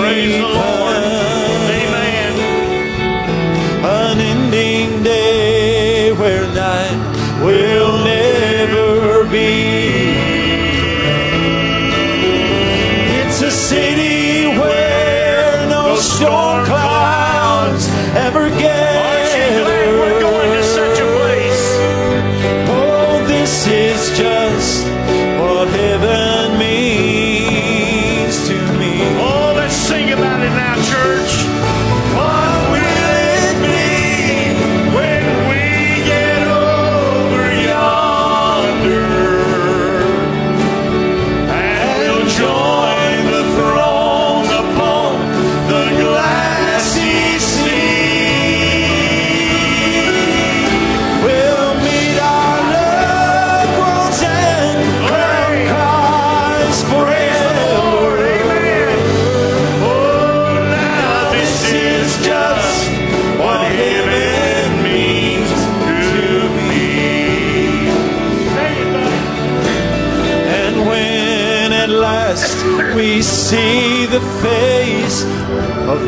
Praise the Lord. Amen. Unending day where night will never be. It's a city where no storm clouds ever gather. We're going to such a place. Oh, this is just what heaven means to me. Oh, let's sing about it now, church. What will it be when we get over yonder and we'll join the throng upon the glassy sea? We'll meet our loved ones and crown Christ forever. Amen. Oh, now This is just what heaven means to me. And when at last we see the face of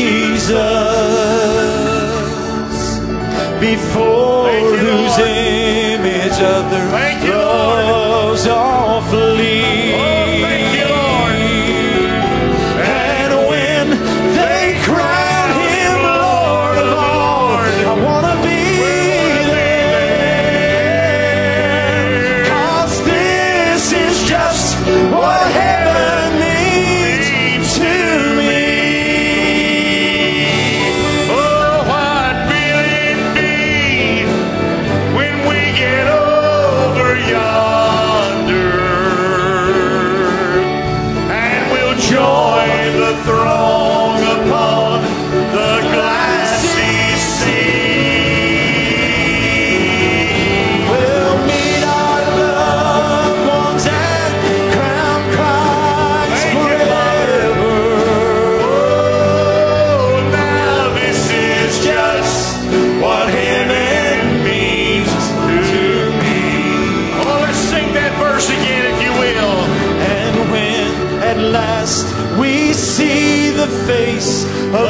Jesus, before Thank you, whose Lord. image other Thank you, Lord. loves all flee. Oh, thank you, Lord. And when they crown him Lord of all, I want to be there. 'Cause this is just what heaven means to me. Oh, what will it be when we get over yonder and we'll join the throng upon the glassy sea? We'll meet our loved ones and crown Christ Thank you, Father. forever. Oh, now this is just what heaven means to me. Oh, let's sing that verse again, if you will. And when at last we see the face of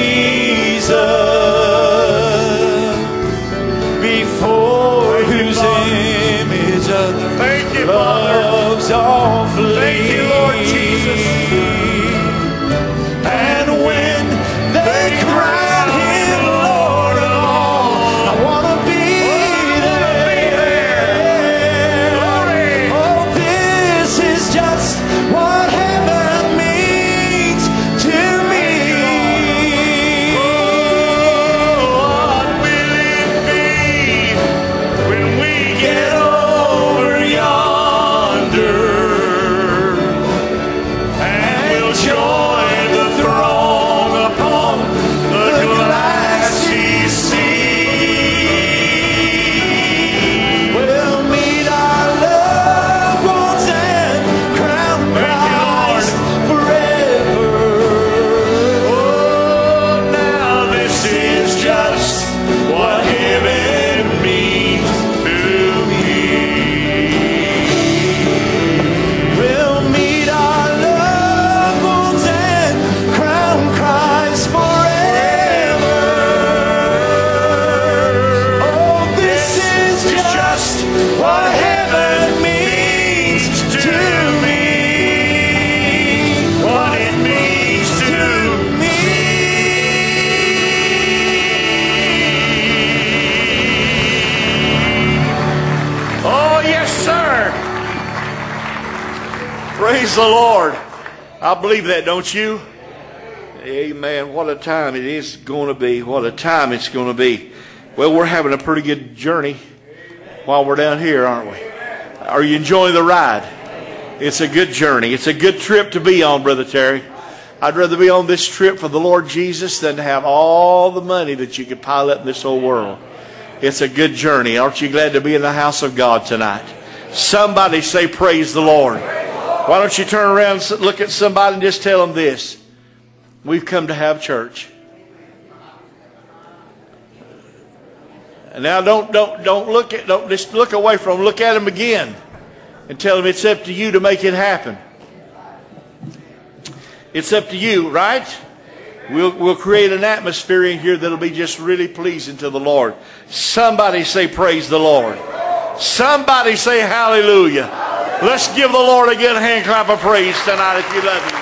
Jesus, before whose image other Thank you, Father. loves all flee. Thank you, Lord Jesus. And when they crown him Lord of all, I want to be there. Glory. Oh, this is just what heaven means to me. What will it be when we get over yonder and we'll join the throng upon the glassy sea? We'll meet our loved ones and crown Christ forever. Oh, now this is just what heaven means to me. We'll meet our loved ones and crown Christ forever. Oh, this is just what heaven means to me. What it means to me. Oh, yes, sir. Praise the Lord. I believe that, don't you? Amen. What a time it is going to be. What a time it's going to be. Well, we're having a pretty good journey while we're down here, aren't we? Are you enjoying the ride? It's a good journey. It's a good trip to be on, Brother Terry. I'd rather be on this trip for the Lord Jesus than to have all the money that you could pile up in this whole world. It's a good journey. Aren't you glad to be in the house of God tonight? Somebody say, praise the Lord. Why don't you turn around and look at somebody and just tell them this. We've come to have church. And now don't just look away from them. Look at them again and tell them it's up to you to make it happen. It's up to you, right? We'll create an atmosphere in here that'll be just really pleasing to the Lord. Somebody say praise the Lord. Somebody say hallelujah. Let's give the Lord a good hand clap of praise tonight if you love Him.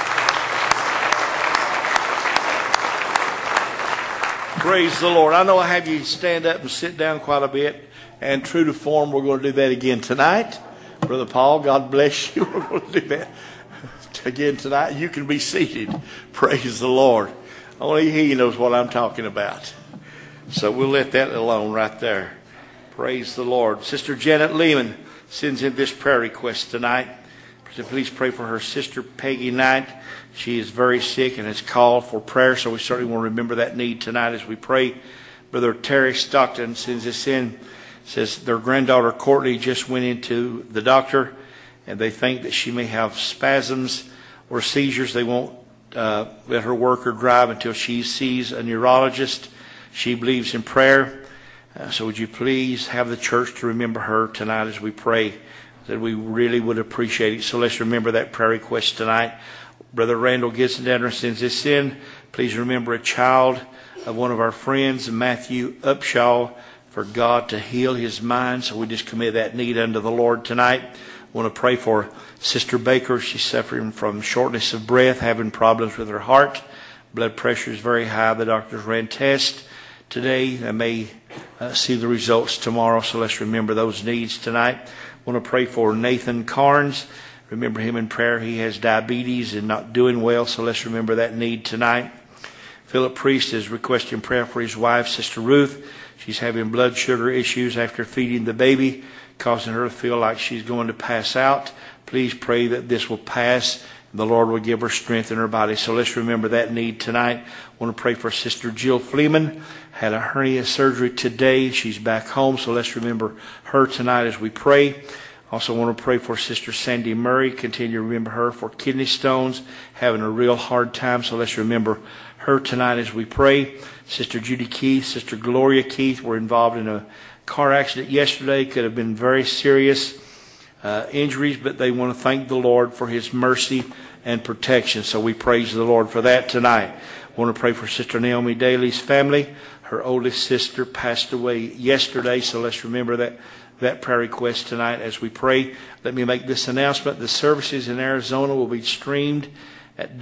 Praise the Lord. I know I have you stand up and sit down quite a bit. And true to form, we're going to do that again tonight. Brother Paul, God bless you. We're going to do that again tonight. You can be seated. Praise the Lord. Only He knows what I'm talking about. So we'll let that alone right there. Praise the Lord. Sister Janet Lehman sends in this prayer request tonight. Please pray for her sister Peggy Knight. She is very sick and has called for prayer, so we certainly want to remember that need tonight as we pray. Brother Terry Stockton sends this in. Says their granddaughter Courtney just went into the doctor, and they think that she may have spasms or seizures. They won't let her work or drive until she sees a neurologist. She believes in prayer. So would you please have the church to remember her tonight as we pray? That we really would appreciate it. So let's remember that prayer request tonight. Brother Randall Gissendaner sends this in. Please remember a child of one of our friends, Matthew Upshaw, for God to heal his mind. So we just commit that need unto the Lord tonight. I want to pray for Sister Baker. She's suffering from shortness of breath, having problems with her heart. Blood pressure is very high. The doctors ran tests today. They may see the results tomorrow. So let's remember those needs tonight. I want to pray for Nathan Carnes. Remember him in prayer. He has diabetes and not doing well. So let's remember that need tonight. Philip Priest is requesting prayer for his wife, Sister Ruth. She's having blood sugar issues after feeding the baby, causing her to feel like she's going to pass out. Please pray that this will pass and the Lord will give her strength in her body. So let's remember that need tonight. I want to pray for Sister Jill Fleeman. Had a hernia surgery today. She's back home. So let's remember her tonight as we pray. Also want to pray for Sister Sandy Murray. Continue to remember her for kidney stones, having a real hard time. So let's remember her tonight as we pray. Sister Judy Keith, Sister Gloria Keith were involved in a car accident yesterday. Could have been very serious injuries, but they want to thank the Lord for His mercy and protection. So we praise the Lord for that tonight. I want to pray for Sister Naomi Daly's family. Her oldest sister passed away yesterday, so let's remember that prayer request tonight as we pray. Let me make this announcement. The services in Arizona will be streamed at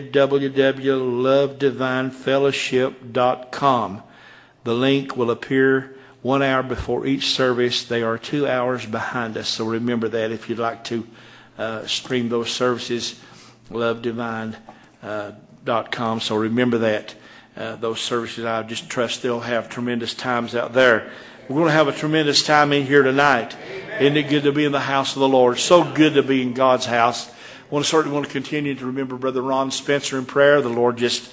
www.lovedivinefellowship.com. The link will appear 1 hour before each service. They are 2 hours behind us, so remember that if you'd like to stream those services, lovedivine.com. So remember that. Those services, I just trust they'll have tremendous times out there. We're going to have a tremendous time in here tonight. Amen. Isn't it good to be in the house of the Lord? So good to be in God's house. I certainly want to continue to remember Brother Ron Spencer in prayer. The Lord has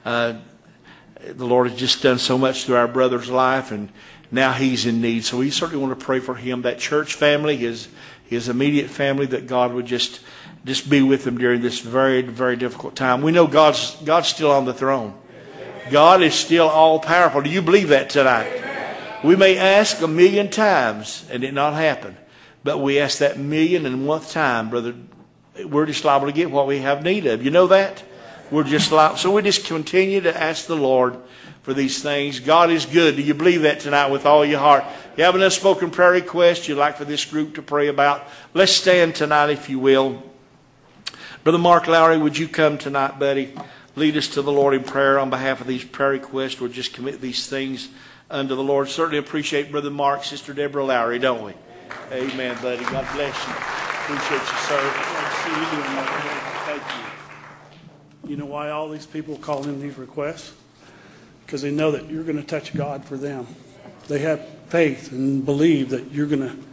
just done so much through our brother's life, and now he's in need. So we certainly want to pray for him, that church family, his immediate family, that God would just be with them during this very, very difficult time. We know God's still on the throne. God is still all powerful. Do you believe that tonight? We may ask 1,000,000 times and it not happen, but we ask that 1,000,001th time, brother, we're just liable to get what we have need of. You know that? We're just liable. So we just continue to ask the Lord for these things. God is good. Do you believe that tonight with all your heart? You have an unspoken prayer request you'd like for this group to pray about? Let's stand tonight if you will. Brother Mark Lowry, would you come tonight, buddy? Lead us to the Lord in prayer on behalf of these prayer requests. We'll just commit these things unto the Lord. Certainly appreciate Brother Mark, Sister Deborah Lowry, don't we? Amen, buddy. God bless you. Appreciate you, sir. Thank you. You know why all these people call in these requests? Because they know that you're going to touch God for them. They have faith and believe that you're going to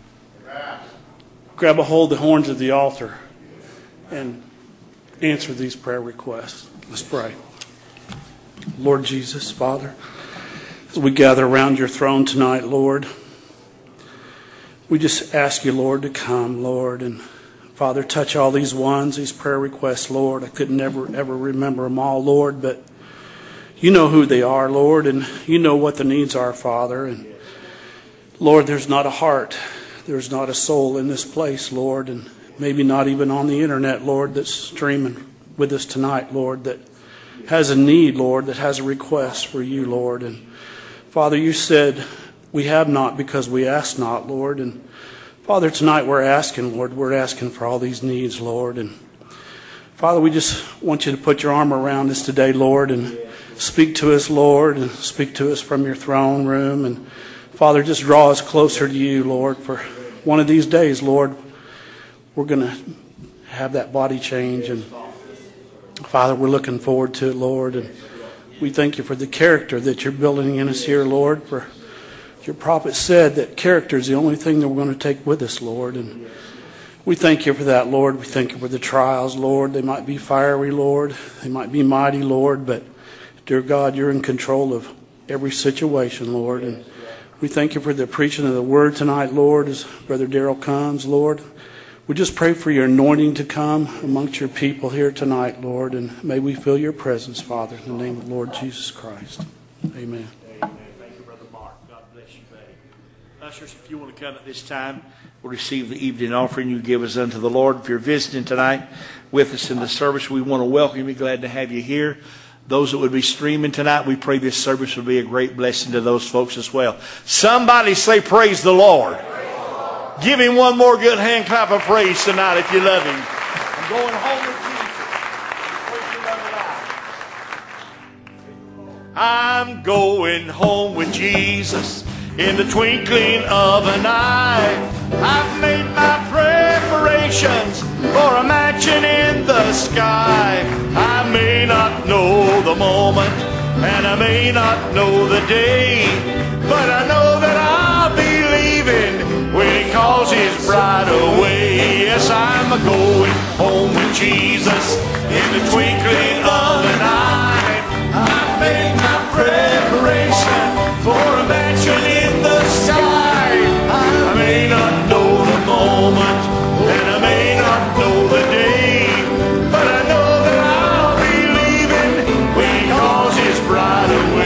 grab a hold of the horns of the altar and answer these prayer requests. Let's pray. Lord Jesus, Father, as we gather around your throne tonight, Lord, we just ask you, Lord, to come, Lord, and Father, touch all these prayer requests, Lord. I could never, ever remember them all, Lord, but you know who they are, Lord, and you know what the needs are, Father. And Lord, there's not a heart, there's not a soul in this place, Lord, and maybe not even on the internet, Lord, that's streaming with us tonight, Lord, that has a need, Lord, that has a request for you, Lord. And Father, you said we have not because we ask not, Lord. And Father, tonight we're asking, Lord, we're asking for all these needs, Lord. And Father, we just want you to put your arm around us today, Lord, and speak to us, Lord, and speak to us from your throne room. And Father, just draw us closer to you, Lord, for one of these days, Lord, we're going to have that body change. And Father, we're looking forward to it, Lord. And we thank you for the character that you're building in us here, Lord. For your prophet said that character is the only thing that we're going to take with us, Lord. And we thank you for that, Lord. We thank you for the trials, Lord. They might be fiery, Lord. They might be mighty, Lord. But, dear God, you're in control of every situation, Lord. And we thank you for the preaching of the word tonight, Lord, as Brother Darrell comes, Lord. We just pray for your anointing to come amongst your people here tonight, Lord. And may we feel your presence, Father, in the name of the Lord Jesus Christ. Amen. Amen. Thank you, Brother Mark. God bless you, buddy. Ushers, if you want to come at this time, we'll receive the evening offering you give us unto the Lord. If you're visiting tonight with us in the service, we want to welcome you. Glad to have you here. Those that would be streaming tonight, we pray this service will be a great blessing to those folks as well. Somebody say, praise the Lord. Give him one more good hand clap of praise tonight if you love him. I'm going home with Jesus. I'm going home with Jesus in the twinkling of an eye. I've made my preparations for a mansion in the sky. I may not know the moment, and I may not know the day, but I know that I'll be leaving when he calls his bride away. Yes, I'm going home with Jesus in the twinkling of an eye. I've made my preparation for a mansion in the sky. I may not know the moment, and I may not know the day, but I know that I'll be leaving when he calls his bride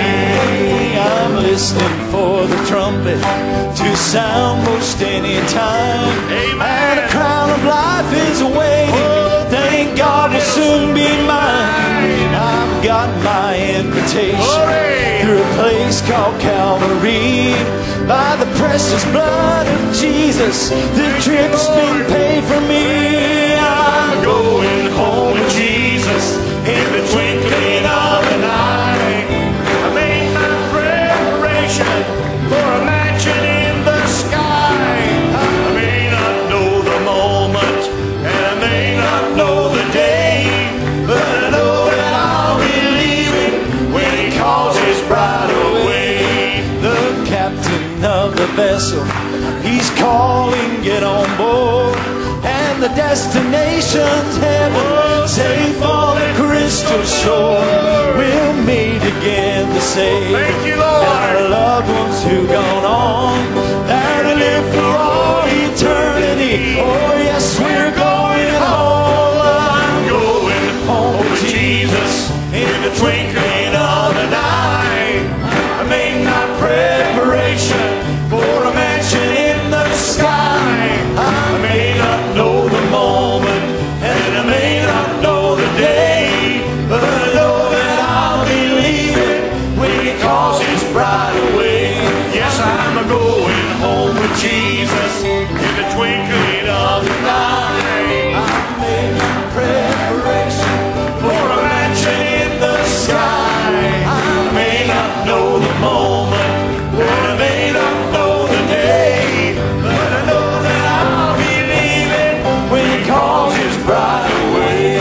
away. I'm listening for the trumpet to sound most any time. Amen. And a crown of life is awaiting. Thank God will soon be mine. I've got my invitation through a place called Calvary. By the precious blood of Jesus, the trip's been paid for me. I'm going home with Jesus in the twinkling of an eye. I made my preparation for a mansion in the sky. I may not know the moment, and I may not know the day, but I know that I'll be leaving when he calls his bride away. The captain of the vessel, he's calling, get on board. And the destination's heaven, safe on the crystal shore. We'll meet again to say, Thank you, Lord. our loved ones who've gone on, there to live for all eternity. Oh yes, we're going home. I'm going home with Jesus in the twinkling of an eye. I made my preparation for a mansion in the sky. I may not know the moment, and I may not know the day, but I know that I'll be leaving when he calls his bride away. Yes, I'm going home with Jesus in the twinkling of an eye. I made my preparation For a mansion in the sky. I may not know the moment, and I may not know the day, but I know that I'll be leaving when he calls his bride away.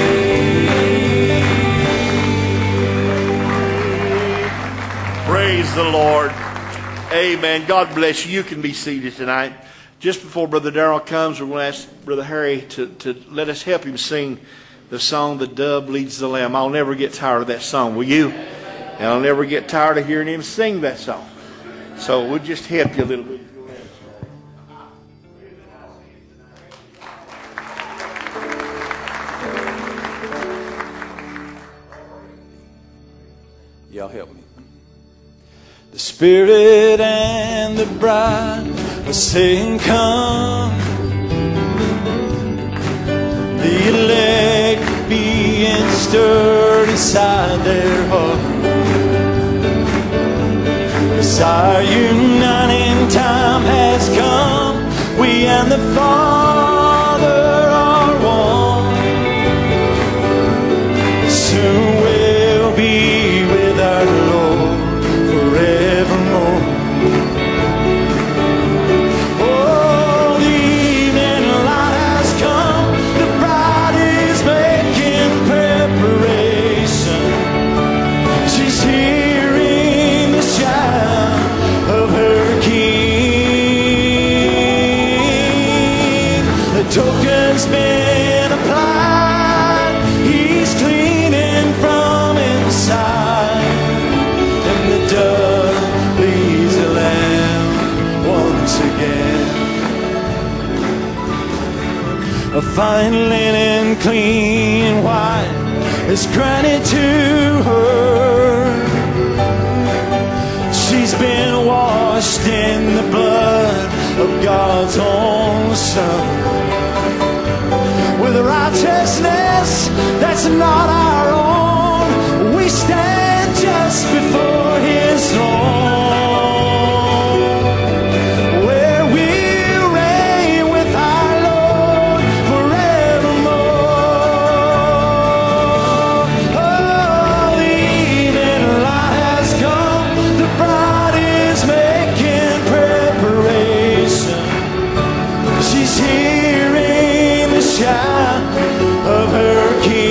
Praise the Lord. Amen. God bless you. You can be seated tonight. Just before Brother Darrell comes, we're going to ask Brother Harry to let us help him sing the song, The Dove Leads the Lamb. I'll never get tired of that song, will you? And I'll never get tired of hearing him sing that song. So we'll just help you a little bit. Y'all help me. The Spirit and the bride are saying, come. The elect be being stirred inside their heart. Yes, our uniting time has come. We and the Father are one. Soon we'll be with our Lord forevermore. Oh, the evening light has come. The bride is making preparation. She's hearing the shout of her King. The token's been applied. He's cleaning from inside, and the dove leads the lamb once again. A fine linen, clean white is granted to her. She's been washed in the blood of God's own Son, with a righteousness that's not our own. We stand just before His throne, where we'll reign with our Lord forevermore. Oh, the evening light has come. The bride is making preparation. She's hearing the shout of her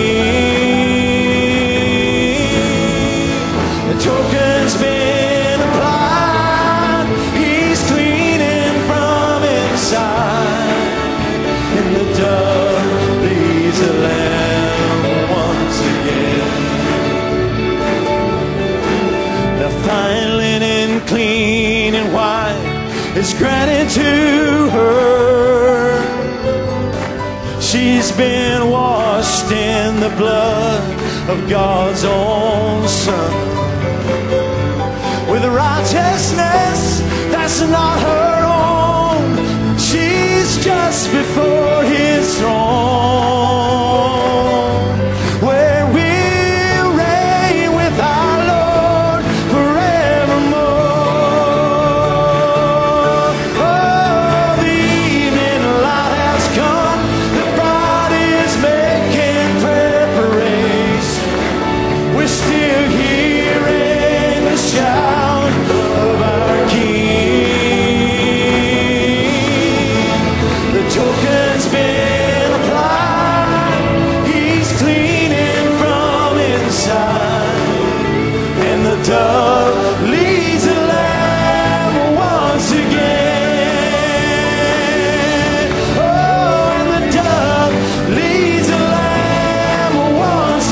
King. The token's been applied. He's cleaning from inside, and the dove leads the lamb once again. The fine linen, clean and white, is granted to her. She's been washed in the blood of God's own Son, with a righteousness that's not her own. She's just before His throne, where we'll reign with our Lord forevermore. Oh, the evening light has come. The bride is making preparation. We're still hearing the shout of our King. The token's been applied. He's cleaning from inside, and the dove leads the lamb once again. Oh, and the dove leads the lamb once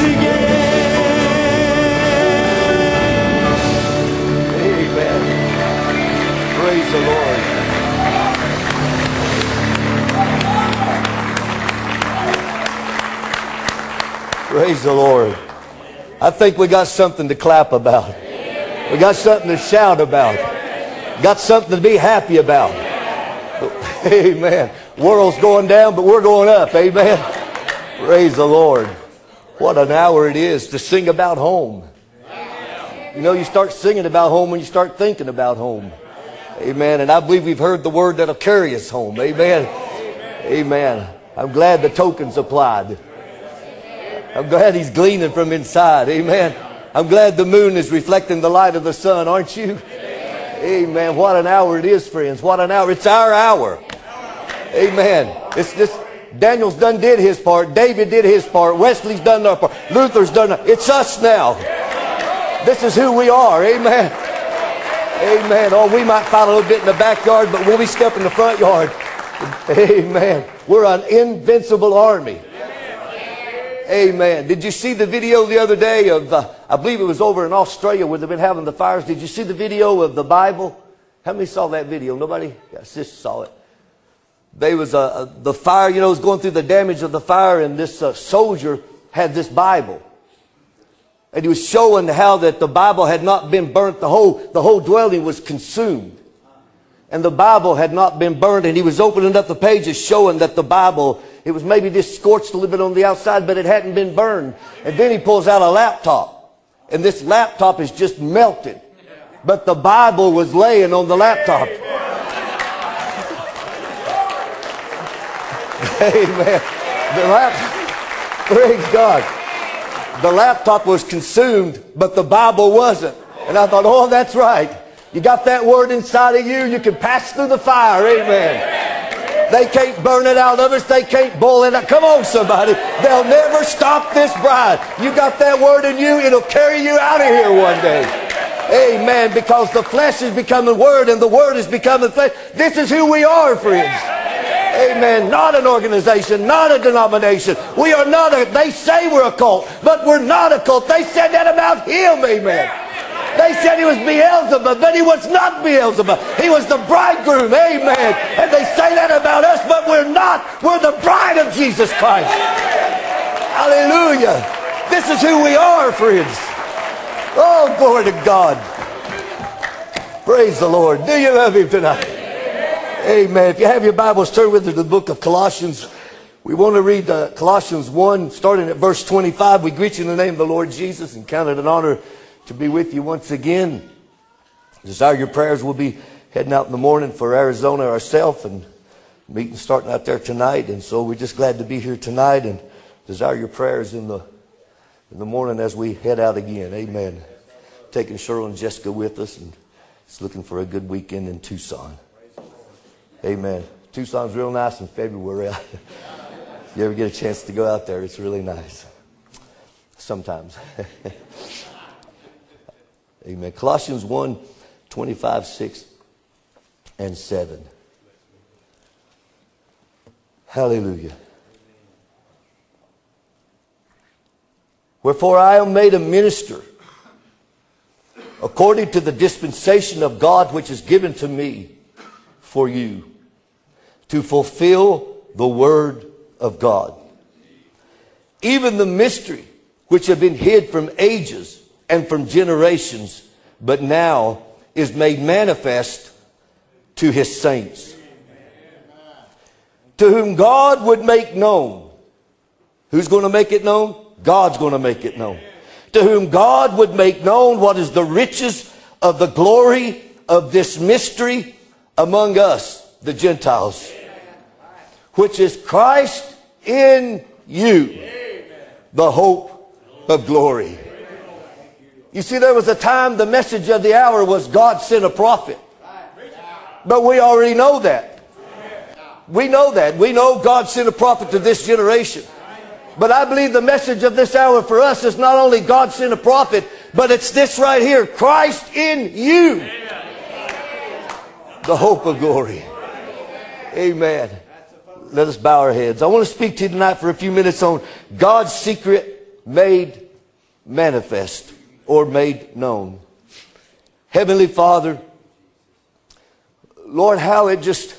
again. Amen. Praise the Lord. Praise the Lord. I think we got something to clap about. We got something to shout about. Got something to be happy about. Amen. World's going down, but we're going up. Amen. Praise the Lord. What an hour it is to sing about home. You know, you start singing about home when you start thinking about home. Amen. And I believe we've heard the word that'll carry us home. Amen. Amen. I'm glad the token's applied. I'm glad he's gleaning from inside. Amen. I'm glad the moon is reflecting the light of the sun, aren't you? Amen. What an hour it is, friends. What an hour. It's our hour. Amen. It's this. Daniel's done did his part. David did his part. Wesley's done their part. Luther's done it. It's us now. This is who we are. Amen. Amen. Oh, we might fight a little bit in the backyard, but we'll be stepping in the front yard. Amen. We're an invincible army. Amen. Did you see the video the other day of, I believe it was over in Australia where they've been having the fires. Did you see the video of the Bible? How many saw that video? Nobody? Yeah, sis saw it. There was the fire, you know, was going through the damage of the fire, and this soldier had this Bible. And he was showing how that the Bible had not been burnt. The whole dwelling was consumed. And the Bible had not been burned. And he was opening up the pages showing that the Bible It was maybe just scorched a little bit on the outside, but it hadn't been burned. And then he pulls out a laptop. And this laptop is just melted. But the Bible was laying on the laptop. Amen. The laptop, praise God. The laptop was consumed, but the Bible wasn't. And I thought, oh, that's right. You got that word inside of you, you can pass through the fire. Amen. They can't burn it out of us. They can't boil it out. Come on, somebody. They'll never stop this bride. You got that word in you, it'll carry you out of here one day. Amen. Because the flesh is becoming word and the word is becoming flesh. This is who we are, friends. Amen. Not an organization, not a denomination. We are not a, they say we're a cult, but we're not a cult. They said that about him. Amen. They said he was Beelzebub, but he was not Beelzebub. He was the bridegroom. Amen. And they say that about us, but we're not. We're the bride of Jesus Christ. Hallelujah. This is who we are, friends. Oh, glory to God. Praise the Lord. Do you love him tonight? Amen. If you have your Bibles, turn with us to the book of Colossians. We want to read Colossians 1, starting at verse 25. We greet you in the name of the Lord Jesus and count it an honor to be with you once again. Desire your prayers. We'll be heading out in the morning for Arizona ourselves and meeting starting out there tonight. And so we're just glad to be here tonight and desire your prayers in the morning as we head out again. Amen. Taking Cheryl and Jessica with us and just looking for a good weekend in Tucson. Amen. Tucson's real nice in February. If you ever get a chance to go out there, it's really nice. Sometimes. Amen. Colossians 1, 25, 6, and 7. Hallelujah. Wherefore I am made a minister according to the dispensation of God which is given to me for you, to fulfill the word of God, even the mystery which have been hid from ages and from generations, but now is made manifest to his saints, to whom God would make known. Who's going to make it known? God's going to make it known. To whom God would make known what is the riches of the glory of this mystery among us, the Gentiles, which is Christ in you, the hope of glory. You see, there was a time the message of the hour was God sent a prophet. But we already know that. We know that. We know God sent a prophet to this generation. But I believe the message of this hour for us is not only God sent a prophet, but it's this right here. Christ in you, the hope of glory. Amen. Let us bow our heads. I want to speak to you tonight for a few minutes on God's secret made manifest or made known. Heavenly Father, Lord, how it just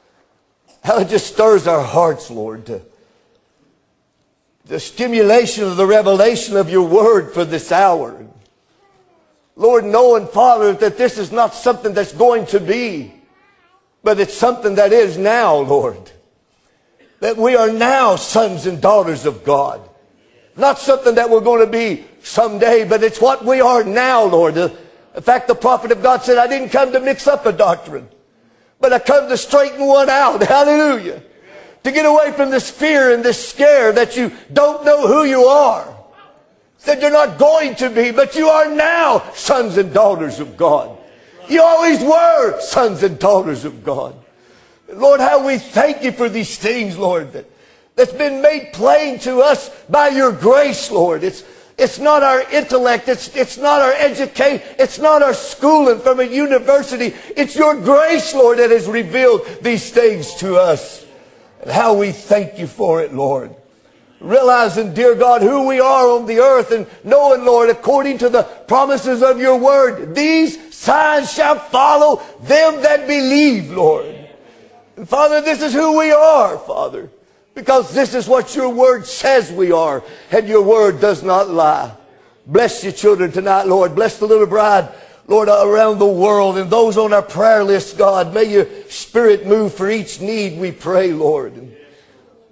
stirs our hearts, Lord, to the stimulation of the revelation of your word for this hour. Lord, knowing, Father, that this is not something that's going to be, but it's something that is now, Lord. That we are now sons and daughters of God. Not something that we're going to be someday, but it's what we are now, Lord. In fact, the prophet of God said, I didn't come to mix up a doctrine, but I come to straighten one out. Hallelujah. To get away from this fear and this scare that you don't know who you are. That you're not going to be, but you are now sons and daughters of God. You always were sons and daughters of God. Lord, how we thank you for these things, Lord, that's been made plain to us by your grace, Lord. It's not our intellect. It's not our education. It's not our schooling from a university. It's your grace, Lord, that has revealed these things to us. And how we thank you for it, Lord. Realizing, dear God, who we are on the earth and knowing, Lord, according to the promises of your word, these signs shall follow them that believe, Lord. And Father, this is who we are, Father, because this is what your word says we are, and your word does not lie. Bless your children tonight, Lord. Bless the little bride, Lord, around the world and those on our prayer list, God. May your Spirit move for each need, we pray, Lord. And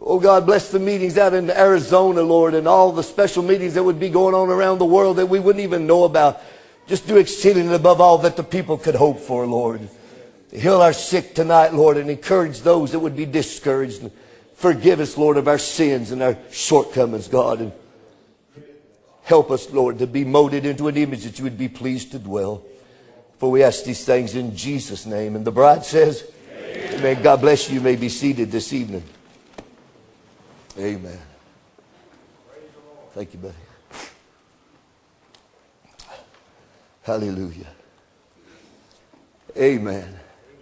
Oh God, bless the meetings out in Arizona, Lord, and all the special meetings that would be going on around the world that we wouldn't even know about. Just do exceeding above all that the people could hope for, Lord. Heal our sick tonight, Lord, and encourage those that would be discouraged. And forgive us, Lord, of our sins and our shortcomings, God. And help us, Lord, to be molded into an image that you would be pleased to dwell. For we ask these things in Jesus' name. And the bride says, Amen. God bless you. You may be seated this evening. Amen. Thank you, buddy. Hallelujah. Amen.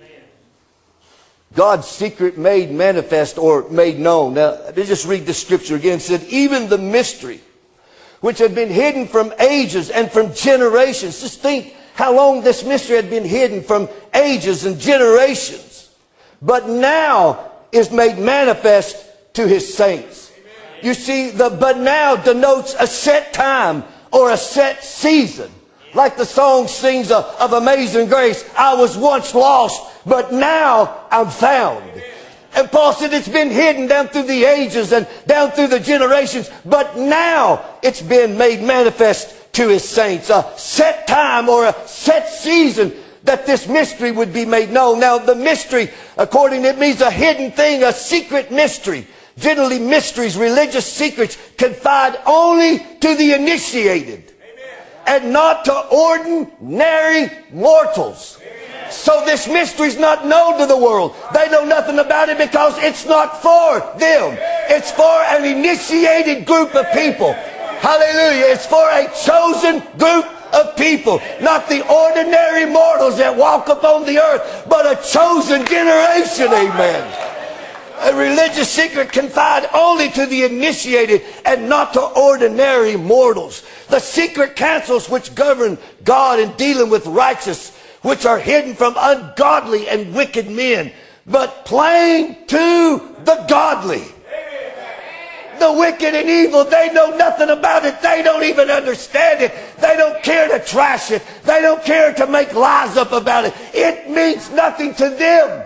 God's secret made manifest or made known. Now, let me just read the scripture again. It said, even the mystery which had been hidden from ages and from generations. Just think how long this mystery had been hidden from ages and generations. But now is made manifest to his saints. You see, the but now denotes a set time or a set season. Like the song sings of Amazing Grace, I was once lost, but now I'm found. And Paul said it's been hidden down through the ages and down through the generations, but now it's been made manifest to his saints. A set time or a set season that this mystery would be made known. Now the mystery, according to it, means a hidden thing, a secret mystery. Generally mysteries, religious secrets, confide only to the initiated. And not to ordinary mortals. So this mystery is not known to the world. They know nothing about it because it's not for them. It's for an initiated group of people. Hallelujah. It's for a chosen group of people. Not the ordinary mortals that walk upon the earth, but a chosen generation. Amen. A religious secret confide only to the initiated and not to ordinary mortals. The secret counsels which govern God in dealing with righteous, which are hidden from ungodly and wicked men, but plain to the godly. The wicked and evil, they know nothing about it. They don't even understand it. They don't care to trash it. They don't care to make lies up about it. It means nothing to them.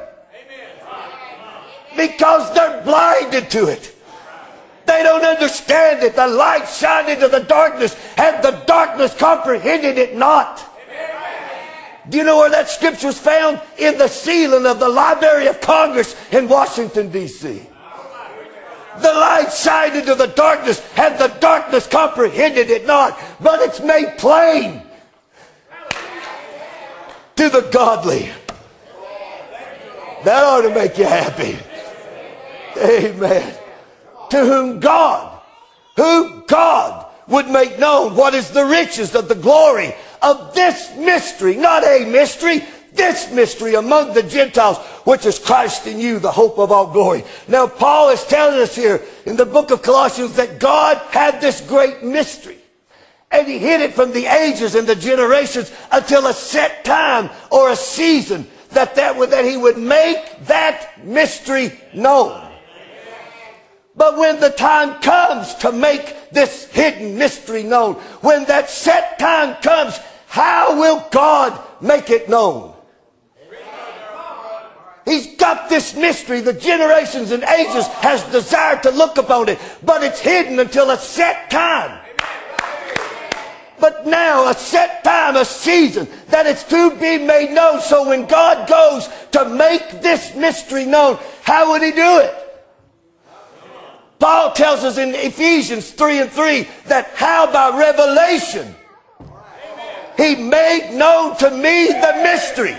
Because they're blinded to it. They don't understand it. The light shined into the darkness, and the darkness comprehended it not. Do you know where that scripture is found? In the ceiling of the Library of Congress in Washington, D.C. The light shined into the darkness, and the darkness comprehended it not. But it's made plain to the godly. That ought to make you happy. Amen. To whom God would make known what is the riches of the glory of this mystery, not a mystery, this mystery among the Gentiles, which is Christ in you, the hope of all glory. Now Paul is telling us here in the book of Colossians that God had this great mystery. And he hid it from the ages and the generations until a set time or a season that he would make that mystery known. But when the time comes to make this hidden mystery known, when that set time comes, how will God make it known? He's got this mystery. The generations and ages has desired to look upon it, but it's hidden until a set time. But now a set time, a season, that it's to be made known. So when God goes to make this mystery known, how would he do it? Paul tells us in Ephesians 3:3 that how by revelation he made known to me the mystery.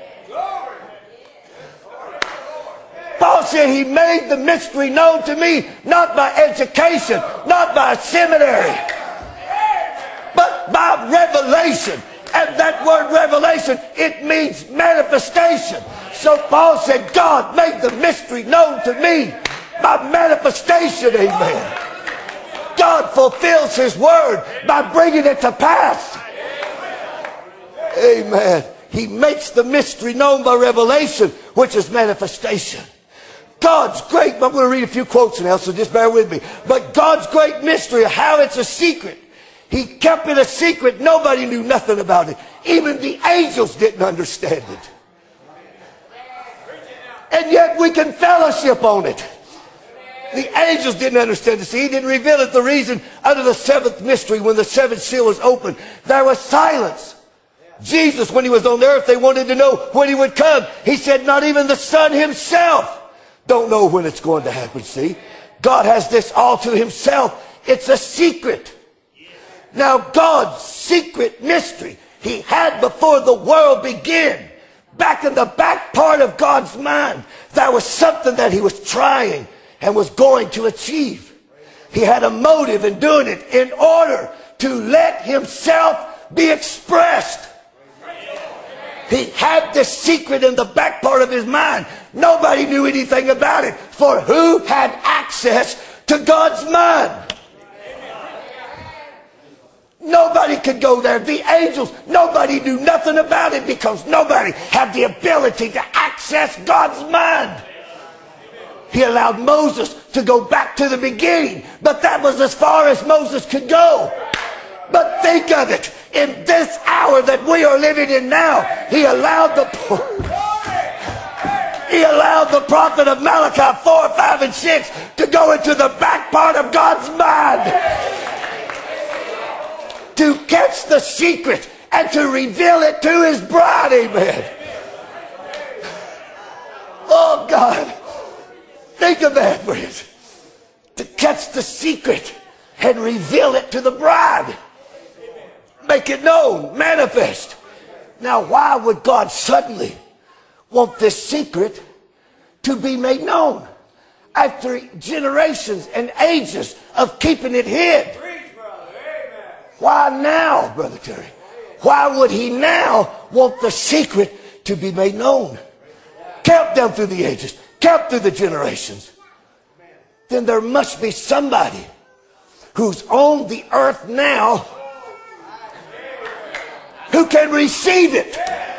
Paul said he made the mystery known to me, not by education, not by seminary, but by revelation. And that word revelation, it means manifestation. So Paul said, God made the mystery known to me by manifestation. Amen. God fulfills his word by bringing it to pass. Amen. He makes the mystery known by revelation, which is manifestation. God's great, I'm going to read a few quotes now, so just bear with me. But God's great mystery, how it's a secret. He kept it a secret. Nobody knew nothing about it. Even the angels didn't understand it. And yet we can fellowship on it. The angels didn't understand this. He didn't reveal it. The reason, under the seventh mystery, when the seventh seal was opened, there was silence. Jesus, when he was on earth, they wanted to know when he would come. He said, not even the Son himself don't know when it's going to happen, see? God has this all to himself. It's a secret. Now, God's secret mystery he had before the world began. Back in the back part of God's mind, there was something that he was trying and was going to achieve. He had a motive in doing it in order to let himself be expressed. He had this secret in the back part of his mind. Nobody knew anything about it. For who had access to God's mind? Nobody could go there. The angels, nobody knew nothing about it because nobody had the ability to access God's mind. He allowed Moses to go back to the beginning, but that was as far as Moses could go. But think of it. In this hour that we are living in now, he allowed the prophet of Malachi 4, 5, and 6 to go into the back part of God's mind, to catch the secret and to reveal it to his bride. Amen. Oh God, think of that, friends. To catch the secret and reveal it to the bride. Make it known, manifest. Now, why would God suddenly want this secret to be made known after generations and ages of keeping it hid? Why now, Brother Terry? Why would he now want the secret to be made known? Count down through the ages. Count through the generations. Then there must be somebody who's on the earth now who can receive it.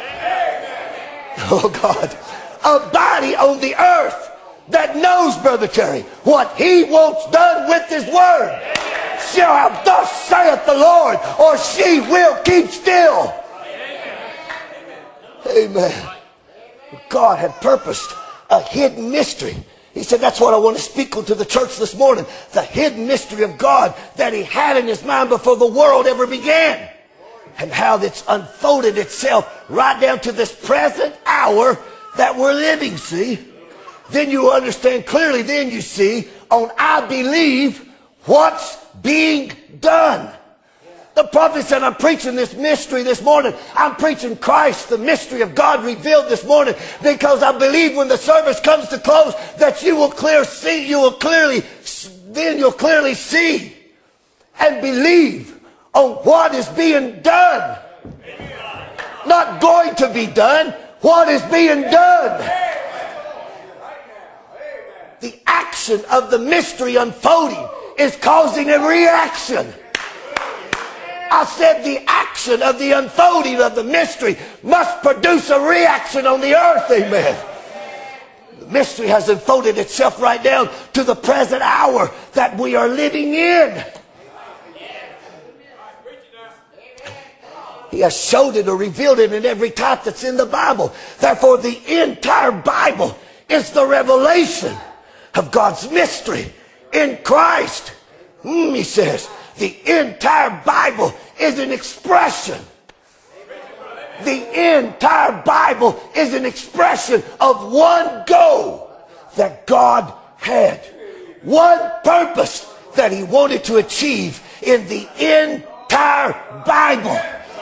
Oh God. A body on the earth that knows, Brother Terry, what he wants done with his word. Shall have thus saith the Lord, or she will keep still. Amen. God had purposed a hidden mystery. He said, that's what I want to speak to the church this morning. The hidden mystery of God that he had in his mind before the world ever began. And how it's unfolded itself right down to this present hour that we're living, see? Then you understand clearly, then you see, on I believe what's being done. The prophet said, I'm preaching this mystery this morning. I'm preaching Christ, the mystery of God revealed this morning, because I believe when the service comes to close that you'll clearly see and believe on what is being done. Not going to be done, what is being done. The action of the mystery unfolding is causing a reaction. I said the action of the unfolding of the mystery must produce a reaction on the earth. Amen. The mystery has unfolded itself right down to the present hour that we are living in. He has showed it or revealed it in every type that's in the Bible. Therefore, the entire Bible is the revelation of God's mystery in Christ. He says, the entire Bible is an expression. The entire Bible is an expression of one goal that God had. One purpose that he wanted to achieve in the entire Bible.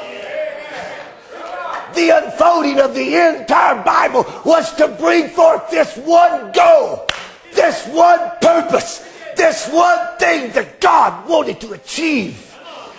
The unfolding of the entire Bible was to bring forth this one goal, this one purpose, this one thing that God wanted to achieve.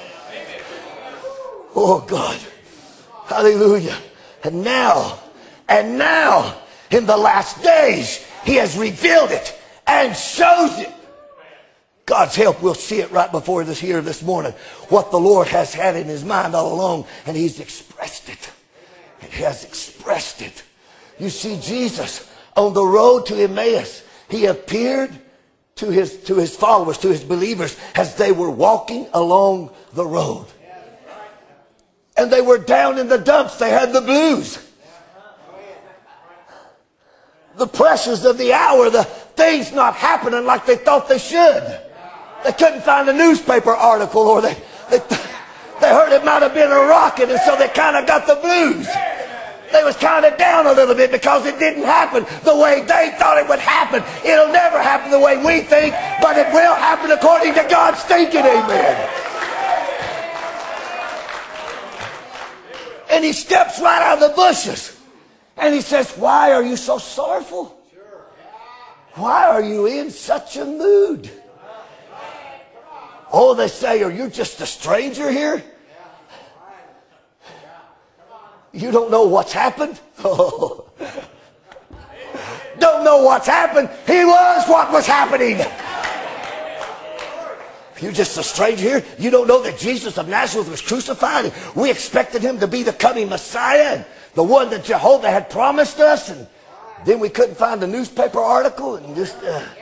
Oh God. Hallelujah. And now, in the last days, he has revealed it and shows it. God's help, we'll see it right before us here this morning. What the Lord has had in his mind all along, and he's expressed it. He has expressed it. You see, Jesus on the road to Emmaus, he appeared to his followers, to his believers, as they were walking along the road. And they were down in the dumps. They had the blues. The pressures of the hour, the things not happening like they thought they should. They couldn't find a newspaper article, or they heard it might have been a rocket, and so they kind of got the blues. They was kind of down a little bit because it didn't happen the way they thought it would happen. It'll never happen the way we think, but it will happen according to God's thinking. Amen. And he steps right out of the bushes. And he says, why are you so sorrowful? Why are you in such a mood? Oh, they say, are you just a stranger here? You don't know what's happened? Oh. Don't know what's happened? He was what was happening. You're just a stranger here? You don't know that Jesus of Nazareth was crucified? We expected him to be the coming Messiah, the one that Jehovah had promised us, and then we couldn't find a newspaper article and just...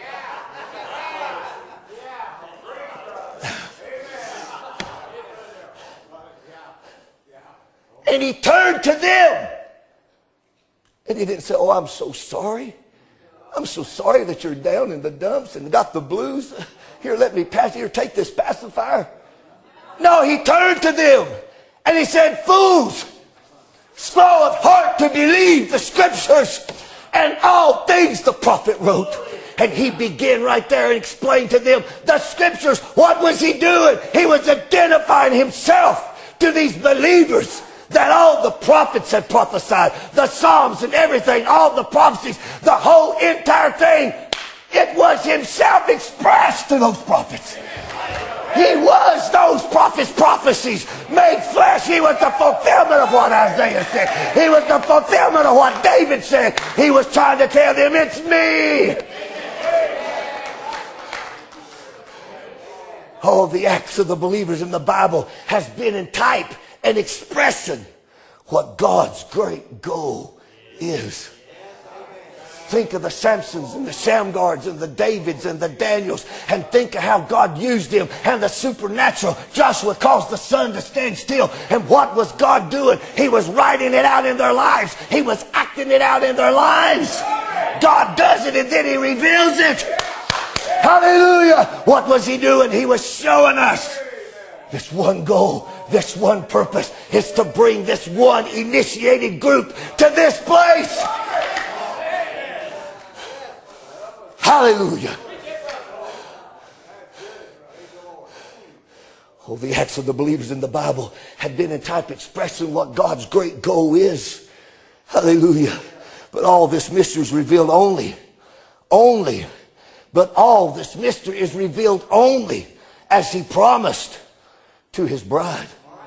And he turned to them. And he didn't say, oh, I'm so sorry. I'm so sorry that you're down in the dumps and got the blues. Here, let me pass. Here, take this pacifier. No, he turned to them. And he said, fools, slow of heart to believe the scriptures and all things the prophet wrote. And he began right there and explained to them the scriptures. What was he doing? He was identifying himself to these believers that all the prophets had prophesied, the Psalms and everything, all the prophecies, the whole entire thing. It was himself expressed to those prophets. He was those prophets' prophecies made flesh. He was the fulfillment of what Isaiah said. He was the fulfillment of what David said. He was trying to tell them, it's me. Oh, the acts of the believers in the Bible has been in type and expressing what God's great goal is. Think of the Samsons and the Shamgars and the Davids and the Daniels, and think of how God used them and the supernatural. Joshua caused the sun to stand still. And what was God doing? He was writing it out in their lives. He was acting it out in their lives. God does it and then he reveals it. Hallelujah. What was he doing? He was showing us this one goal, this one purpose is to bring this one initiated group to this place. Hallelujah. Oh, the acts of the believers in the Bible had been in type expressing what God's great goal is. Hallelujah. But all this mystery is revealed but all this mystery is revealed only as he promised to his bride.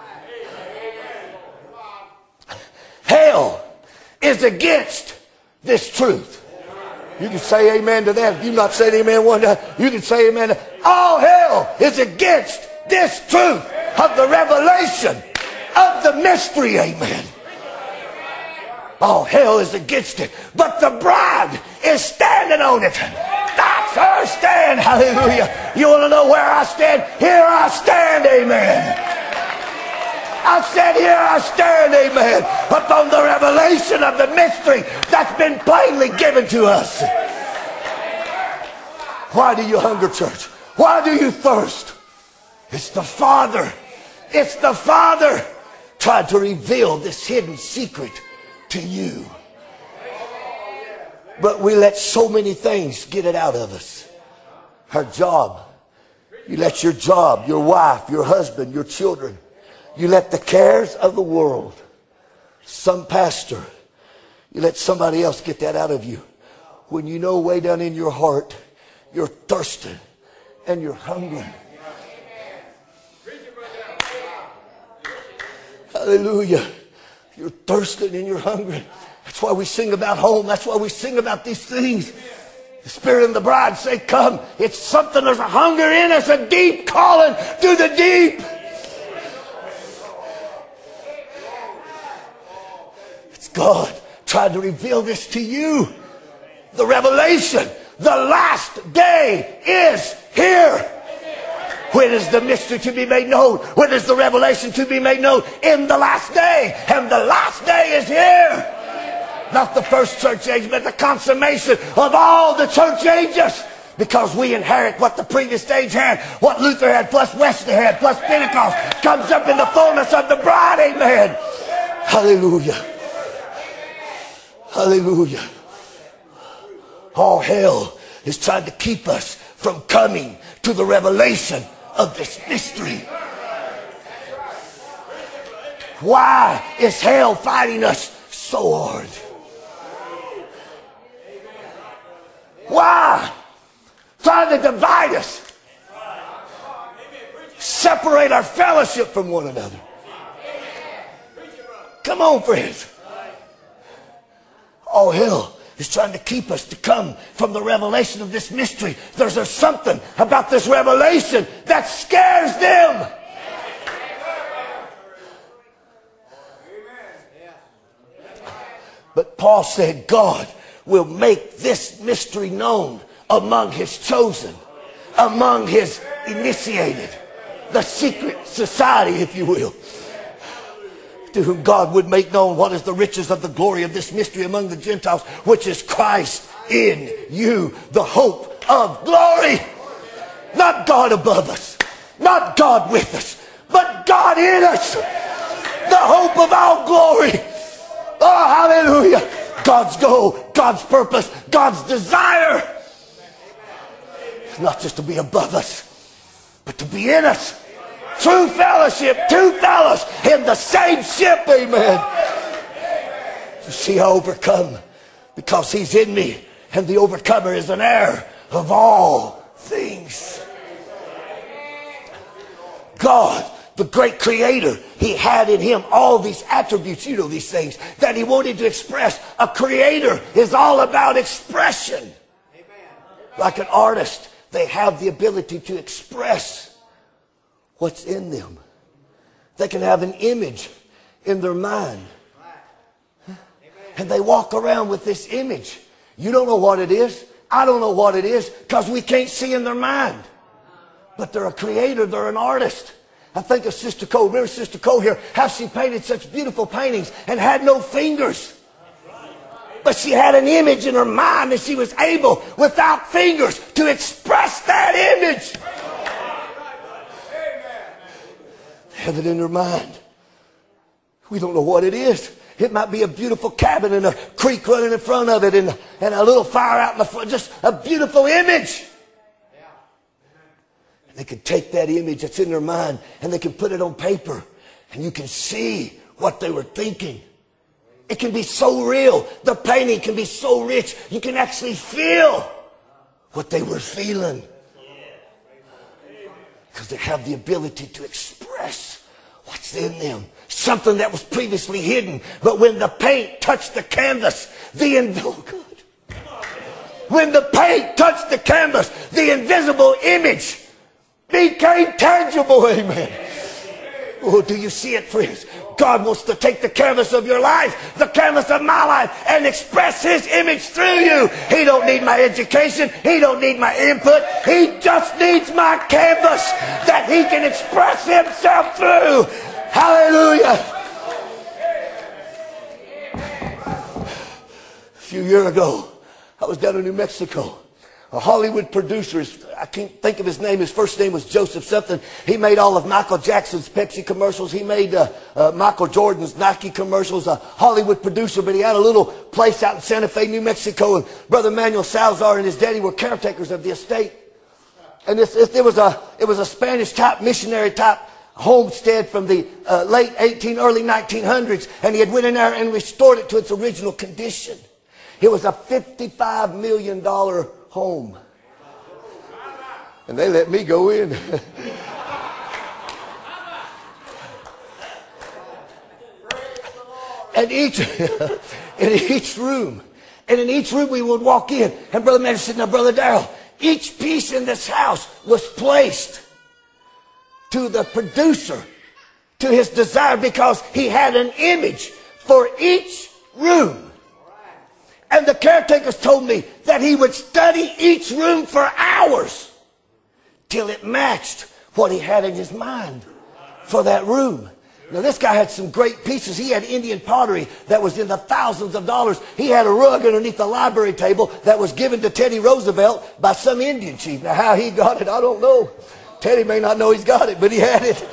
Hell is against this truth. You can say amen to that. If you've not said amen one time, you can say amen to that. All hell is against this truth of the revelation of the mystery. Amen. All hell is against it. But the bride is standing on it. That's her stand. Hallelujah. You want to know where I stand? Here I stand. Amen. I said, here I stand, amen, upon the revelation of the mystery that's been plainly given to us. Why do you hunger, church? Why do you thirst? It's the Father. It's the Father trying to reveal this hidden secret to you. But we let so many things get it out of us. Our job. You let your job, your wife, your husband, your children. You let the cares of the world, some pastor, you let somebody else get that out of you. When you know way down in your heart, you're thirsting and you're hungry. Hallelujah. You're thirsting and you're hungry. That's why we sing about home. That's why we sing about these things. The Spirit and the bride say, come. It's something, there's a hunger in us, a deep calling to the deep. God tried to reveal this to you. The revelation. The last day is here. When is the mystery to be made known? When is the revelation to be made known? In the last day. And the last day is here. Not the first church age, but the consummation of all the church ages. Because we inherit what the previous age had, what Luther had, plus Wesley had, plus Pentecost comes up in the fullness of the bride. Amen. Hallelujah. Hallelujah. All hell is trying to keep us from coming to the revelation of this mystery. Why is hell fighting us so hard? Why? Trying to divide us. Separate our fellowship from one another. Come on, friends. All hell is trying to keep us to come from the revelation of this mystery. There's something about this revelation that scares them. But Paul said God will make this mystery known among his chosen, among his initiated, the secret society, if you will, to whom God would make known what is the riches of the glory of this mystery among the Gentiles, which is Christ in you, the hope of glory. Not God above us, not God with us, but God in us, the hope of all glory. Oh, hallelujah. God's goal, God's purpose, God's desire. It's not just to be above us, but to be in us. True fellowship, two fellows in the same ship, amen. You see, I overcome because he's in me, and the overcomer is an heir of all things. God, the great creator, he had in him all these attributes, you know, these things that he wanted to express. A creator is all about expression. Like an artist, they have the ability to express what's in them. They can have an image in their mind. And they walk around with this image. You don't know what it is. I don't know what it is because we can't see in their mind. But they're a creator. They're an artist. I think of Sister Cole. Remember Sister Cole here? How she painted such beautiful paintings and had no fingers. But she had an image in her mind and she was able, without fingers, to express that image. Have it in her mind. We don't know what it is. It might be a beautiful cabin and a creek running in front of it and a little fire out in the front. Just a beautiful image. And they can take that image that's in their mind and they can put it on paper. And you can see what they were thinking. It can be so real. The painting can be so rich. You can actually feel what they were feeling. Because they have the ability to express what's in them. Something that was previously hidden. But when the paint touched the canvas, when the paint touched the canvas, the invisible image became tangible. Amen. Oh, do you see it, friends? God wants to take the canvas of your life, the canvas of my life, and express his image through you. He don't need my education. He don't need my input. He just needs my canvas that he can express himself through. Hallelujah. A few years ago, I was down in New Mexico. A Hollywood producer, I can't think of his name. His first name was Joseph something. He made all of Michael Jackson's Pepsi commercials. He made Michael Jordan's Nike commercials. A Hollywood producer, but he had a little place out in Santa Fe, New Mexico. And Brother Manuel Salazar and his daddy were caretakers of the estate. And it was a Spanish type, missionary type homestead from the late early 1900s. And he had went in there and restored it to its original condition. It was a $55 million home. And they let me go in. And in each room we would walk in. And Brother Manuel said, now Brother Darrell, each piece in this house was placed to the producer, to his desire, because he had an image for each room. And the caretakers told me that he would study each room for hours till it matched what he had in his mind for that room. Now, this guy had some great pieces. He had Indian pottery that was in the thousands of dollars. He had a rug underneath the library table that was given to Teddy Roosevelt by some Indian chief. Now, how he got it, I don't know. Teddy may not know he's got it, but he had it.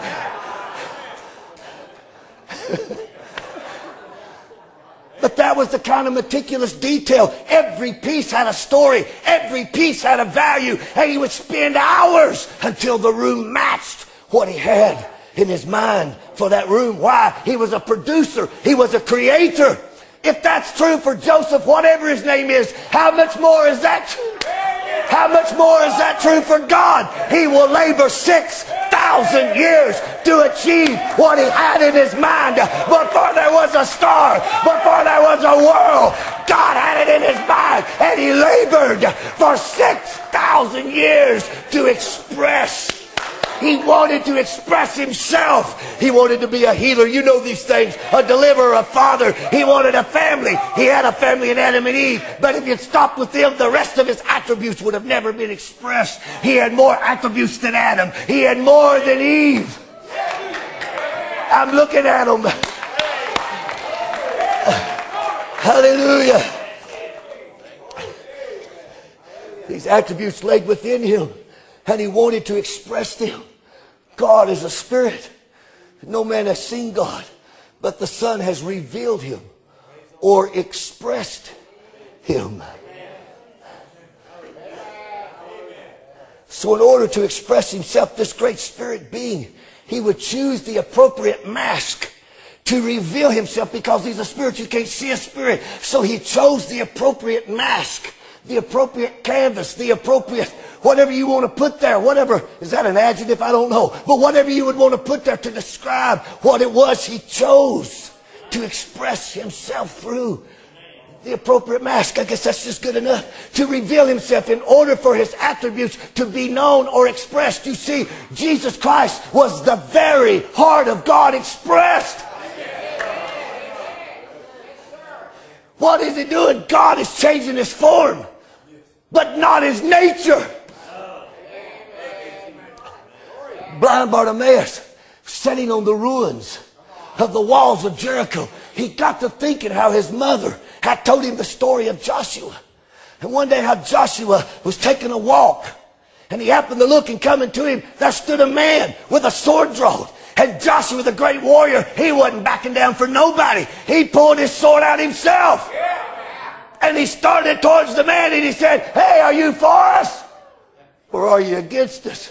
But that was the kind of meticulous detail. Every piece had a story. Every piece had a value. And he would spend hours until the room matched what he had in his mind for that room. Why? He was a producer. He was a creator. If that's true for Joseph, whatever his name is, how much more is that? How much more is that true for God? He will labor 6,000 years to achieve what he had in his mind. Before there was a star, before there was a world, God had it in his mind, and he labored for 6,000 years to express. He wanted to express himself. He wanted to be a healer. You know these things. A deliverer, a father. He wanted a family. He had a family in Adam and Eve. But if you'd stopped with them, the rest of his attributes would have never been expressed. He had more attributes than Adam. He had more than Eve. I'm looking at him. Hallelujah. These attributes laid within him, and he wanted to express them. God is a spirit. No man has seen God, but the Son has revealed him or expressed him. So in order to express himself, this great spirit being, he would choose the appropriate mask to reveal himself, because he's a spirit. You can't see a spirit. So he chose the appropriate mask, the appropriate canvas, the appropriate whatever you want to put there, whatever. Is that an adjective? I don't know. But whatever you would want to put there to describe what it was he chose to express himself through. The appropriate mask, I guess that's just good enough. To reveal himself in order for his attributes to be known or expressed. You see, Jesus Christ was the very heart of God expressed. What is he doing? God is changing his form, but not his nature. Blind Bartimaeus, sitting on the ruins of the walls of Jericho, he got to thinking how his mother had told him the story of Joshua. And one day how Joshua was taking a walk, and he happened to look, and coming to him, there stood a man with a sword drawn. And Joshua, the great warrior, he wasn't backing down for nobody. He pulled his sword out himself. And he started towards the man, and he said, "Hey, are you for us? Or are you against us?"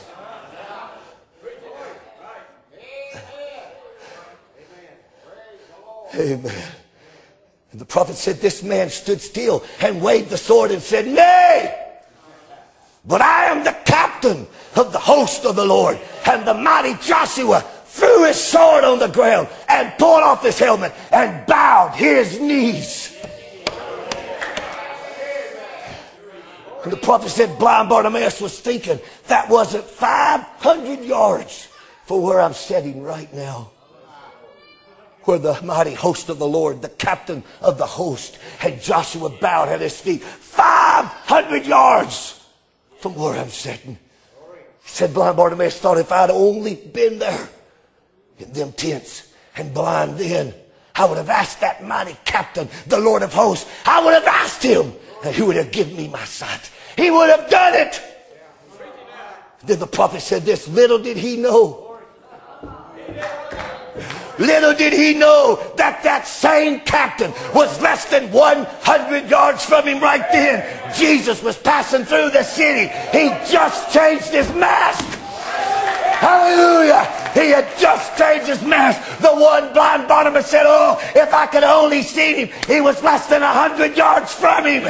Amen. And the prophet said, this man stood still and waved the sword and said, "Nay, but I am the captain of the host of the Lord." And the mighty Joshua threw his sword on the ground and pulled off his helmet and bowed his knees. And the prophet said, blind Bartimaeus was thinking, that wasn't 500 yards from where I'm sitting right now, where the mighty host of the Lord, the captain of the host, had Joshua bowed at his feet. 500 yards from where I'm sitting. He said, blind Bartimaeus thought, if I'd only been there in them tents and blind then, I would have asked that mighty captain, the Lord of hosts, I would have asked him, and he would have given me my sight. He would have done it. Then the prophet said this, little did he know. Little did he know that that same captain was less than 100 yards from him right then. Jesus was passing through the city. He just changed his mask. Hallelujah. He had just changed his mask. The one blind Bartimaeus said, oh, if I could only see him. He was less than 100 yards from him.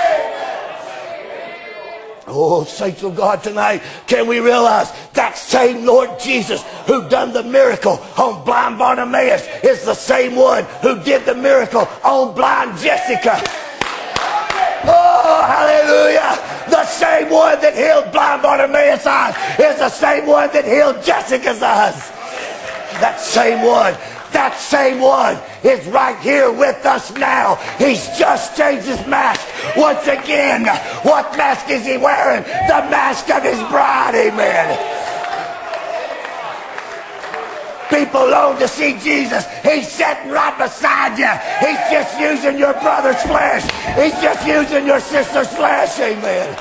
Oh, saints of God, tonight, can we realize that same Lord Jesus who done the miracle on blind Bartimaeus is the same one who did the miracle on blind Jessica? Oh, hallelujah. The same one that healed blind Bartimaeus' eyes is the same one that healed Jessica's eyes. That same one is right here with us now. He's just changed his mask once again. What mask is he wearing? The mask of his bride. Amen. People long to see Jesus. He's sitting right beside you. He's just using your brother's flesh. He's just using your sister's flesh. Amen.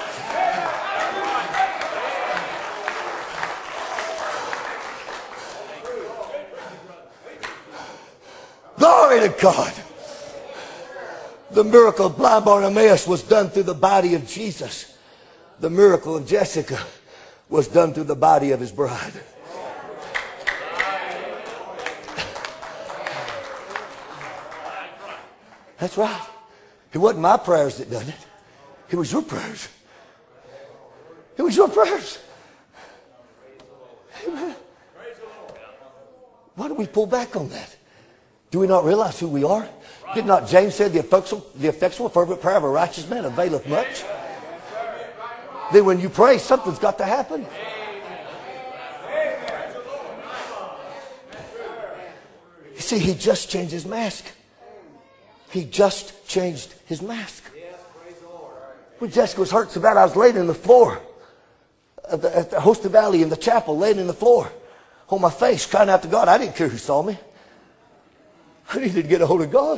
Glory to God. The miracle of blind Bartimaeus was done through the body of Jesus. The miracle of Jessica was done through the body of his bride. That's right. It wasn't my prayers that done it. It was your prayers. It was your prayers. Amen. Why do we pull back on that? Do we not realize who we are? Did not James say the effectual fervent prayer of a righteous man availeth much? Then when you pray, something's got to happen. You see, he just changed his mask. He just changed his mask. When Jessica was hurt so bad, I was laying in the floor at the Hosta Valley in the chapel, laying in the floor on my face, crying out to God. I didn't care who saw me. I needed to get a hold of God.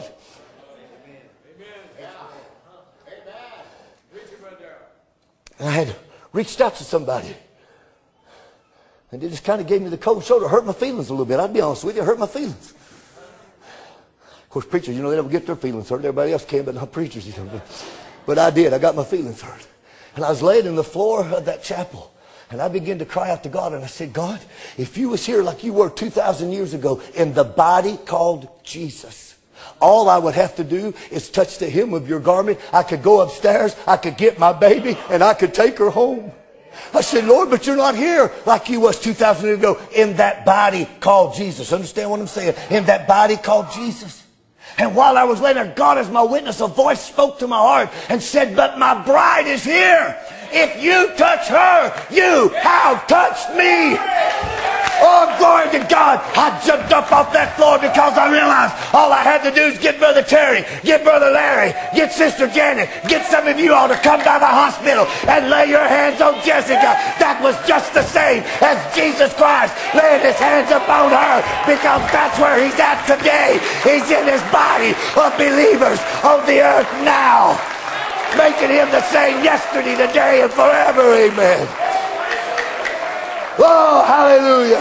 And I had reached out to somebody. And they just kind of gave me the cold shoulder. Hurt my feelings a little bit. I'd be honest with you. It hurt my feelings. Of course, preachers, they never get their feelings hurt. Everybody else can, but not preachers. But I did. I got my feelings hurt. And I was laying in the floor of that chapel. And I began to cry out to God. And I said, God, if you was here like you were 2,000 years ago in the body called Jesus, all I would have to do is touch the hem of your garment. I could go upstairs. I could get my baby and I could take her home. I said, Lord, but you're not here like you was 2,000 years ago in that body called Jesus. Understand what I'm saying? In that body called Jesus. And while I was laying there, God as my witness, a voice spoke to my heart and said, but my bride is here. If you touch her, you have touched me. Oh, glory to God. I jumped up off that floor because I realized all I had to do is get Brother Terry, get Brother Larry, get Sister Janet, get some of you all to come by the hospital and lay your hands on Jessica. That was just the same as Jesus Christ laying his hands upon her, because that's where he's at today. He's in his body of believers on the earth now, making him the same yesterday, today, and forever. Amen. Oh, hallelujah.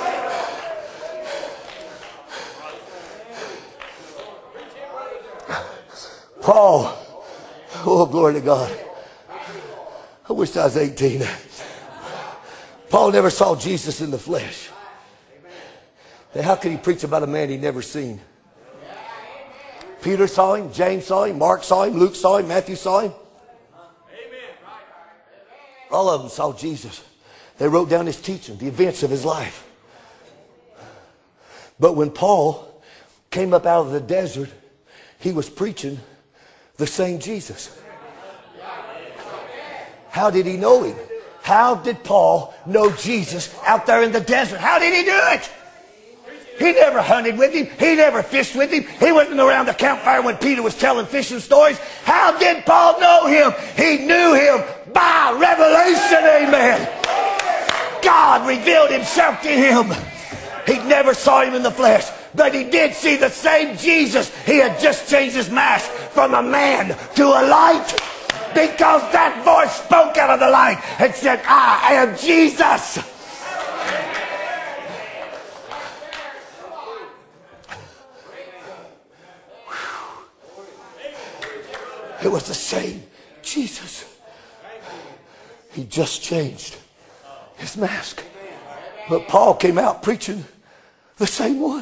Paul, oh, glory to God. I wish I was 18. Paul never saw Jesus in the flesh. Then how could he preach about a man he'd never seen? Peter saw him, James saw him, Mark saw him, Luke saw him, Matthew saw him. All of them saw Jesus. They wrote down his teaching, the events of his life. But when Paul came up out of the desert, he was preaching the same Jesus. How did he know him? How did Paul know Jesus out there in the desert? How did he do it? He never hunted with him. He never fished with him. He wasn't around the campfire when Peter was telling fishing stories. How did Paul know him? He knew him by revelation. Amen. God revealed himself to him. He never saw him in the flesh, but he did see the same Jesus. He had just changed his mask from a man to a light, because that voice spoke out of the light and said, I am Jesus. It was the same Jesus. He just changed his mask. But Paul came out preaching the same one.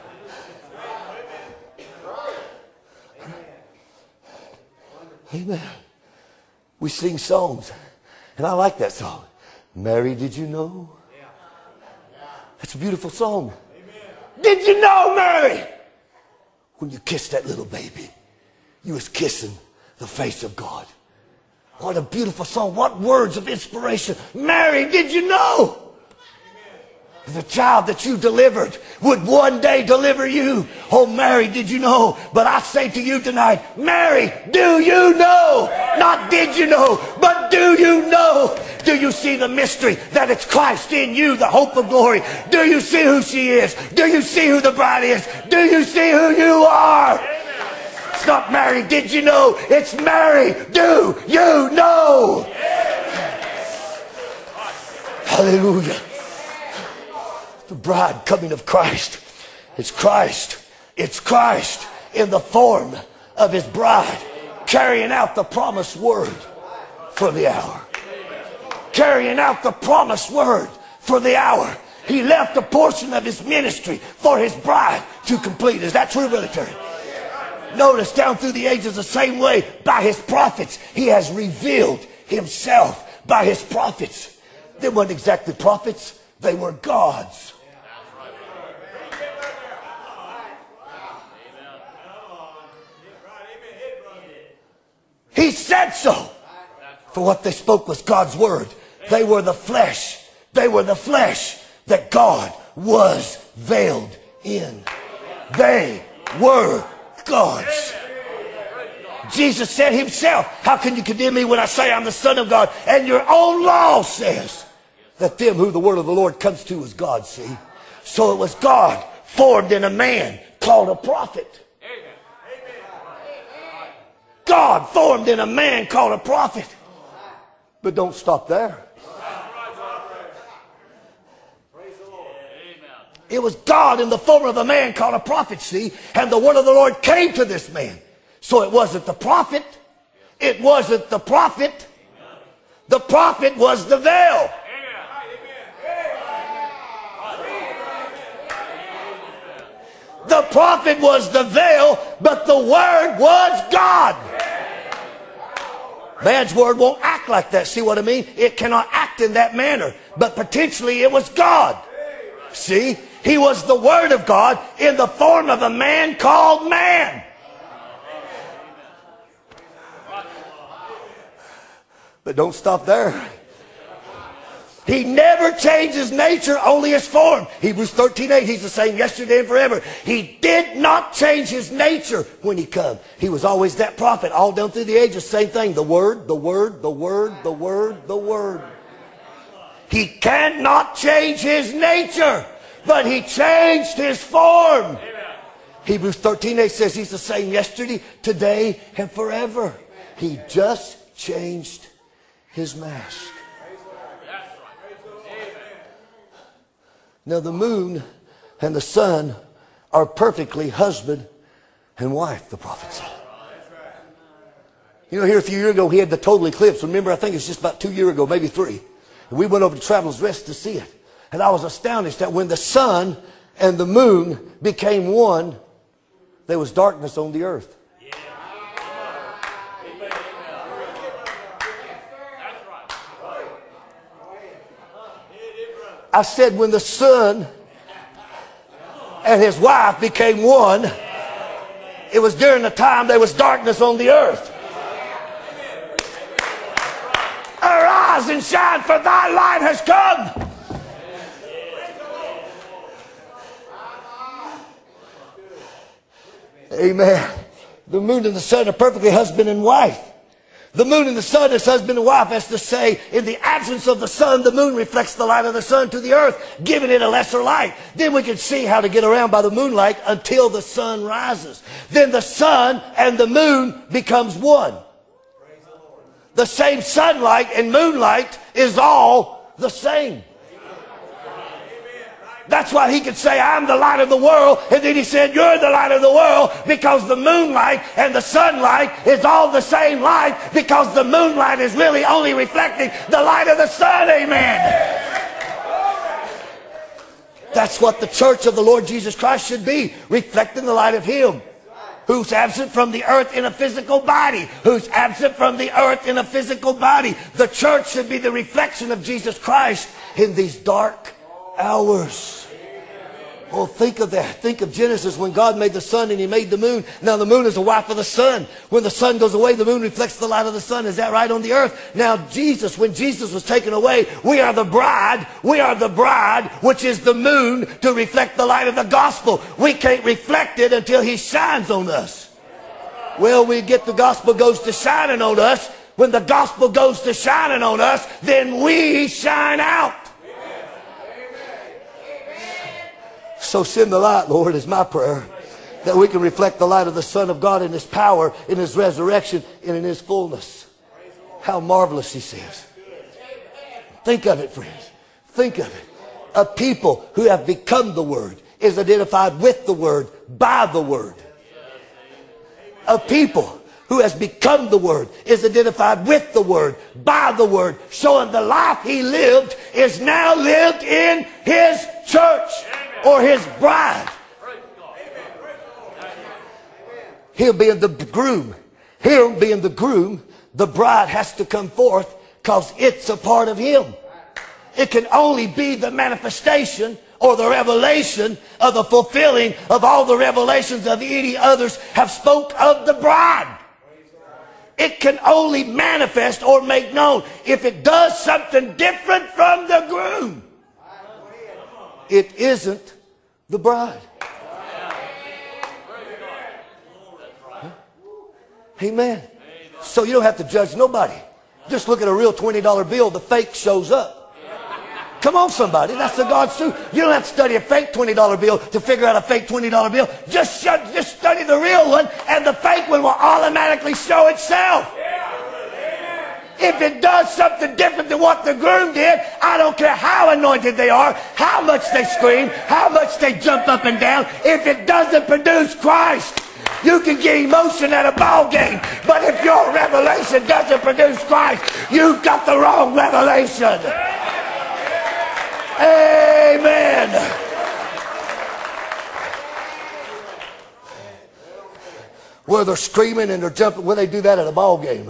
Amen. We sing songs, and I like that song. Mary, did you know? That's a beautiful song. Did you know, Mary? When you kissed that little baby, you was kissing the face of God. What a beautiful song. What words of inspiration. Mary, did you know The child that you delivered would one day deliver you. Oh, Mary, did you know? But I say to you tonight, Mary, do you know? Not did you know, but do you know? Do you see the mystery that it's Christ in you, the hope of glory? Do you see who she is? Do you see who the bride is? Do you see who you are? It's not Mary, did you know? It's Mary, do you know? Hallelujah. The bride coming of Christ. It's Christ. It's Christ in the form of his bride, carrying out the promised word for the hour. Carrying out the promised word for the hour. He left a portion of his ministry for his bride to complete. Is that true, Brother Terry? Notice down through the ages the same way, by his prophets, he has revealed himself by his prophets. They weren't exactly prophets, they were gods. He said so. For what they spoke was God's word. They were the flesh. They were the flesh that God was veiled in. They were gods. Jesus said himself, how can you condemn me when I say I'm the Son of God? And your own law says that them who the word of the Lord comes to is God, see? So it was God formed in a man called a prophet. God formed in a man called a prophet. But don't stop there. It was God in the form of a man called a prophet, see? And the word of the Lord came to this man. So it wasn't the prophet. It wasn't the prophet. The prophet was the veil. The prophet was the veil, but the word was God. Man's word won't act like that. See what I mean? It cannot act in that manner. But potentially it was God. See? He was the word of God in the form of a man called man. But don't stop there. He never changed his nature, only his form. Hebrews 13:8, he's the same yesterday and forever. He did not change his nature when he come. He was always that prophet, all down through the ages, same thing. The word, the word, the word, the word, the word. He cannot change his nature, but he changed his form. Hebrews 13:8 says he's the same yesterday, today, and forever. He just changed his mask. Now the moon and the sun are perfectly husband and wife, the prophet said. You know, here a few years ago, he had the total eclipse. Remember, I think it's just about 2 years ago, maybe 3. And we went over to Travelers Rest to see it. And I was astonished that when the sun and the moon became one, there was darkness on the earth. I said when the son and his wife became one, it was during the time there was darkness on the earth. Arise and shine, for thy light has come. Amen. The moon and the sun are perfectly husband and wife. The moon and the sun is husband and wife. That's to say, in the absence of the sun, the moon reflects the light of the sun to the earth, giving it a lesser light. Then we can see how to get around by the moonlight until the sun rises. Then the sun and the moon becomes one. The same sunlight and moonlight is all the same. That's why he could say, I'm the light of the world. And then he said, you're the light of the world, because the moonlight and the sunlight is all the same light, because the moonlight is really only reflecting the light of the sun. Amen. That's what the church of the Lord Jesus Christ should be, reflecting the light of him who's absent from the earth in a physical body. Who's absent from the earth in a physical body. The church should be the reflection of Jesus Christ in these dark hours. Oh, think of that. Think of Genesis when God made the sun and He made the moon. Now the moon is the wife of the sun. When the sun goes away, the moon reflects the light of the sun. Is that right on the earth? Now Jesus, when Jesus was taken away, we are the bride. We are the bride, which is the moon to reflect the light of the gospel. We can't reflect it until He shines on us. Well, we get the gospel goes to shining on us. When the gospel goes to shining on us, then we shine out. So send the light, Lord, is my prayer, that we can reflect the light of the Son of God in His power, in His resurrection, and in His fullness. How marvelous, He says. Think of it, friends. Think of it. A people who have become the Word is identified with the Word, by the Word. A people who has become the Word is identified with the Word, by the Word, showing the life He lived is now lived in His church. Or His bride. He'll be in the groom. Him being the groom, the bride has to come forth because it's a part of Him. It can only be the manifestation or the revelation of the fulfilling of all the revelations of any others have spoke of the bride. It can only manifest or make known if it does something different from the groom. It isn't the bride. Huh? Amen. So you don't have to judge nobody. Just look at a real $20 bill. The fake shows up. Come on, somebody. That's the God's truth. You don't have to study a fake $20 bill to figure out a fake $20 bill. Just study the real one, and the fake one will automatically show itself. If it does something different than what the groom did, I don't care how anointed they are, how much they scream, how much they jump up and down. If it doesn't produce Christ, you can get emotion at a ball game. But if your revelation doesn't produce Christ, you've got the wrong revelation. Amen. Where they're screaming and they're jumping, well, they do that at a ball game.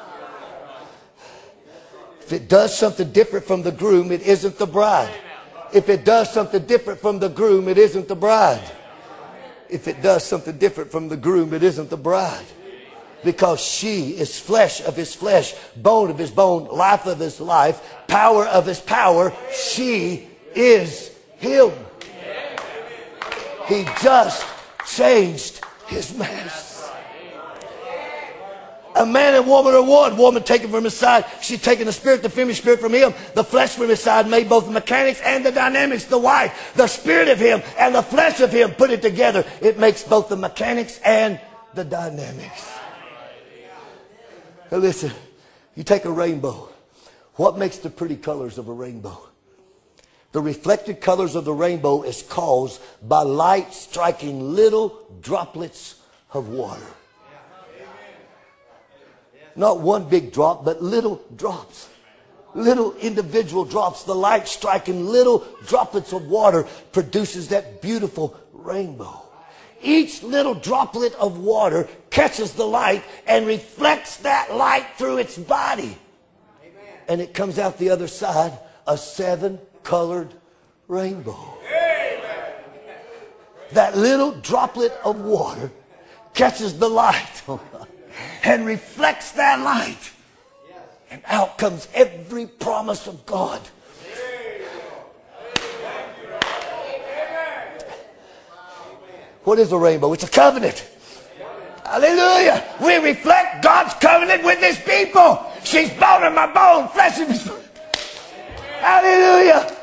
If it does something different from the groom, it isn't the bride. If it does something different from the groom, it isn't the bride. If it does something different from the groom, it isn't the bride. Because she is flesh of His flesh, bone of His bone, life of His life, power of His power. She is Him. He just changed His mask. A man and woman are one. Woman taken from His side. She's taken the spirit, the feminine spirit from Him. The flesh from His side made both the mechanics and the dynamics. The wife, the spirit of Him and the flesh of Him, put it together. It makes both the mechanics and the dynamics. Now listen, you take a rainbow. What makes the pretty colors of a rainbow? The reflected colors of the rainbow is caused by light striking little droplets of water. Not one big drop, but little drops. Little individual drops. The light striking little droplets of water produces that beautiful rainbow. Each little droplet of water catches the light and reflects that light through its body. And it comes out the other side, a 7-colored rainbow. That little droplet of water catches the light and reflects that light. And out comes every promise of God. What is a rainbow? It's a covenant. Hallelujah. We reflect God's covenant with His people. She's bone of my bone, flesh of His. Hallelujah.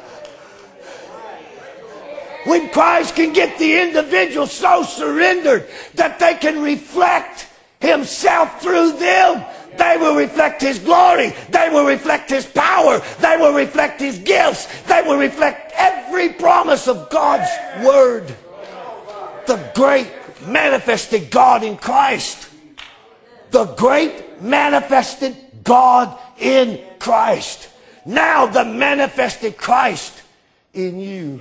When Christ can get the individual so surrendered that they can reflect Himself through them, they will reflect His glory. They will reflect His power. They will reflect His gifts. They will reflect every promise of God's Word. The great manifested God in Christ. The great manifested God in Christ. Now the manifested Christ in you.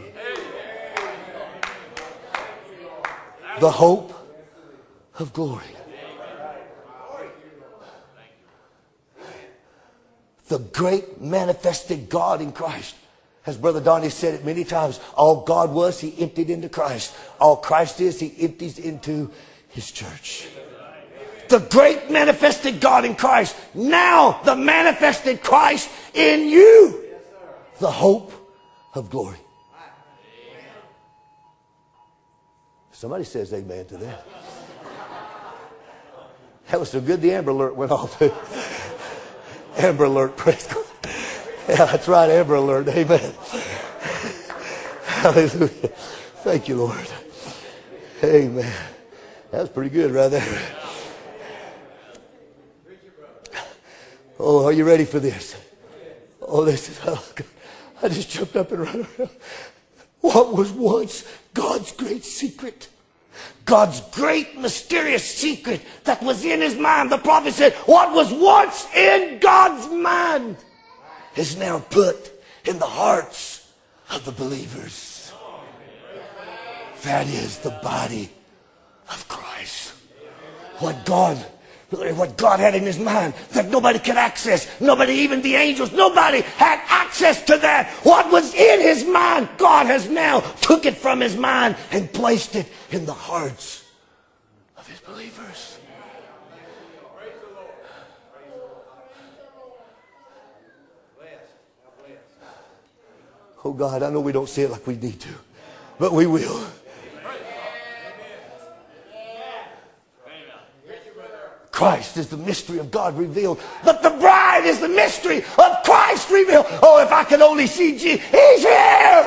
The hope of glory. The great manifested God in Christ. As Brother Donnie said it many times, all God was, He emptied into Christ. All Christ is, He empties into His church. The great manifested God in Christ. Now the manifested Christ in you. The hope of glory. Somebody says amen to that. That was so good the Amber Alert went off. Amber Alert, praise God. Yeah, that's right, Amber Alert, amen. Hallelujah. Thank you, Lord. Amen. That was pretty good right there. Oh, are you ready for this? Oh, this is, I just jumped up and ran around. What was once God's great secret? God's great mysterious secret that was in His mind. The prophet said, what was once in God's mind is now put in the hearts of the believers. That is the body of Christ. What God had in His mind that nobody could access. Nobody, even the angels, nobody had access to that. What was in His mind, God has now took it from His mind and placed it in the hearts of His believers. Oh God, I know we don't say it like we need to, but we will. Christ is the mystery of God revealed, but the bride is the mystery of Christ revealed. Oh, if I could only see Jesus, He's here.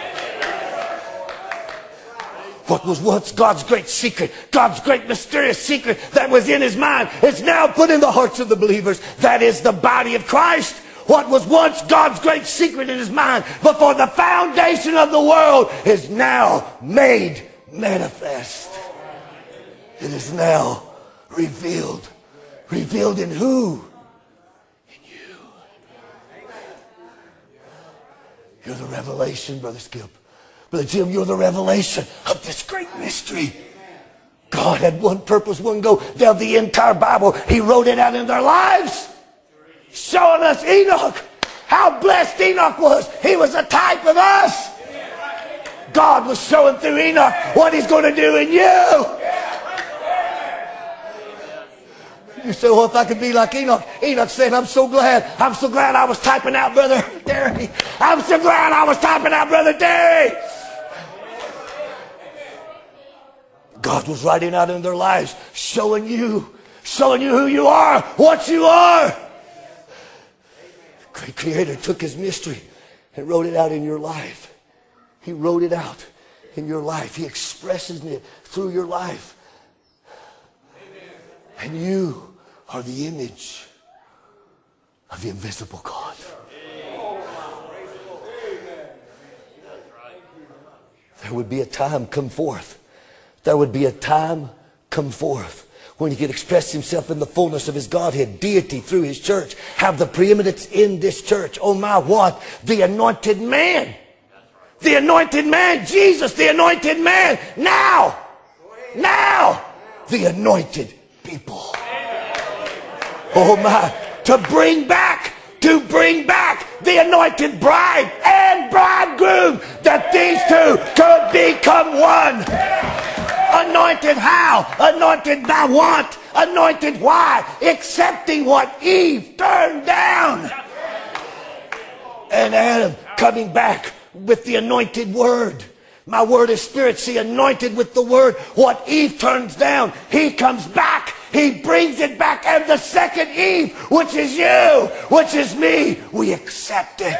What was once God's great secret, God's great mysterious secret that was in His mind, is now put in the hearts of the believers. That is the body of Christ. What was once God's great secret in His mind before the foundation of the world is now made manifest. It is now revealed. Revealed in who? In you. You're the revelation, Brother Skip. Brother Jim, you're the revelation of this great mystery. God had one purpose, one goal. Down the entire Bible, He wrote it out in their lives. Showing us Enoch. How blessed Enoch was. He was a type of us. God was showing through Enoch what He's going to do in you. You say, well, if I could be like Enoch. Enoch said, I'm so glad I was typing out Brother Derry. I'm so glad I was typing out Brother Derry. God was writing out in their lives, showing you who you are, what you are. Great Creator took His mystery and wrote it out in your life. He wrote it out in your life. He expresses it through your life. And you are the image of the invisible God. There would be a time come forth. There would be a time come forth when He could express Himself in the fullness of His Godhead, deity through His church, have the preeminence in this church. Oh my, what? The anointed man. The anointed man, Jesus, the anointed man. Now, the anointed people. Oh my, to bring back the anointed bride and bridegroom, that these two could become one. Anointed how? Anointed by what? Anointed why? Accepting what Eve turned down. And Adam coming back with the anointed word. My word is spirit. See, anointed with the word. What Eve turns down, he comes back. He brings it back. And the second Eve, which is you, which is me, we accept it.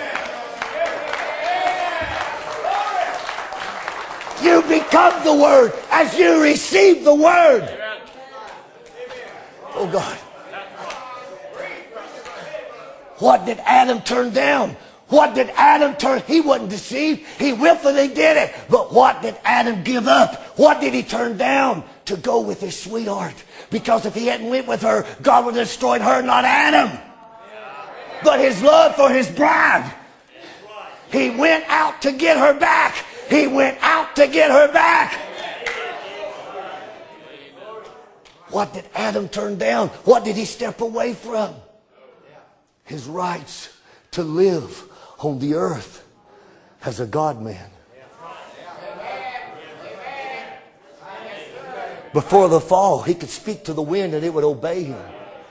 You become the word as you receive the word. Oh God. What did Adam turn down? What did Adam turn? He wasn't deceived. He willfully did it. But what did Adam give up? What did he turn down? To go with his sweetheart. Because if he hadn't went with her, God would have destroyed her, not Adam. But his love for his bride. He went out to get her back. He went out to get her back. What did Adam turn down? What did he step away from? His rights to live on the earth. as a God-man. Before the fall, he could speak to the wind and it would obey him.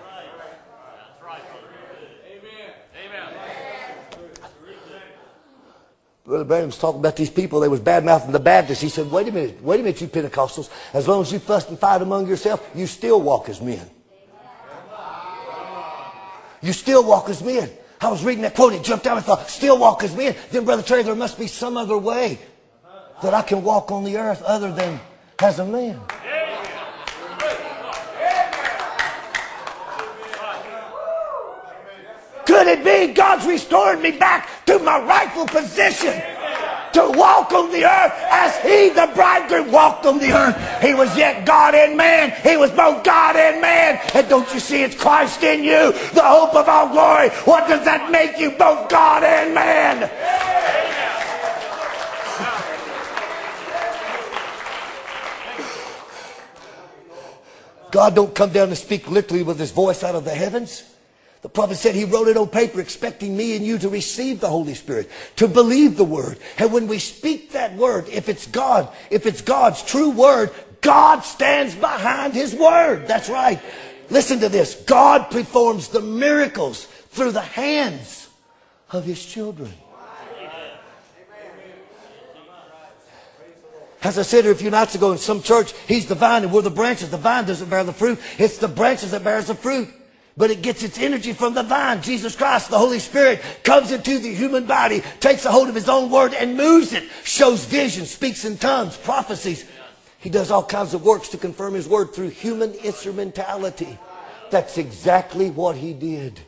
Brother Branham's talking about these people. They was bad-mouthing the Baptists. He said, wait a minute, you Pentecostals. As long as you fuss and fight among yourself, you still walk as men. You still walk as men. I was reading that quote, it jumped out and thought, still walk as men. Then, Brother Trey, there must be some other way that I can walk on the earth other than as a man. Could it be God's restored me back to my rightful position to walk on the earth as he, the bridegroom, walked on the earth? He was yet God and man. He was both God and man. And don't you see it's Christ in you, the hope of all glory? What does that make you, both God and man? God don't come down and speak literally with his voice out of the heavens. The prophet said he wrote it on paper expecting me and you to receive the Holy Spirit, to believe the word. And when we speak that word, if it's God's true word, God stands behind his word. That's right. Listen to this. God performs the miracles through the hands of his children. As I said here a few nights ago in some church, he's the vine and we're the branches. The vine doesn't bear the fruit. It's the branches that bears the fruit. But it gets its energy from the vine. Jesus Christ, the Holy Spirit, comes into the human body, takes a hold of his own word and moves it. Shows vision, speaks in tongues, prophecies. He does all kinds of works to confirm his word through human instrumentality. That's exactly what he did.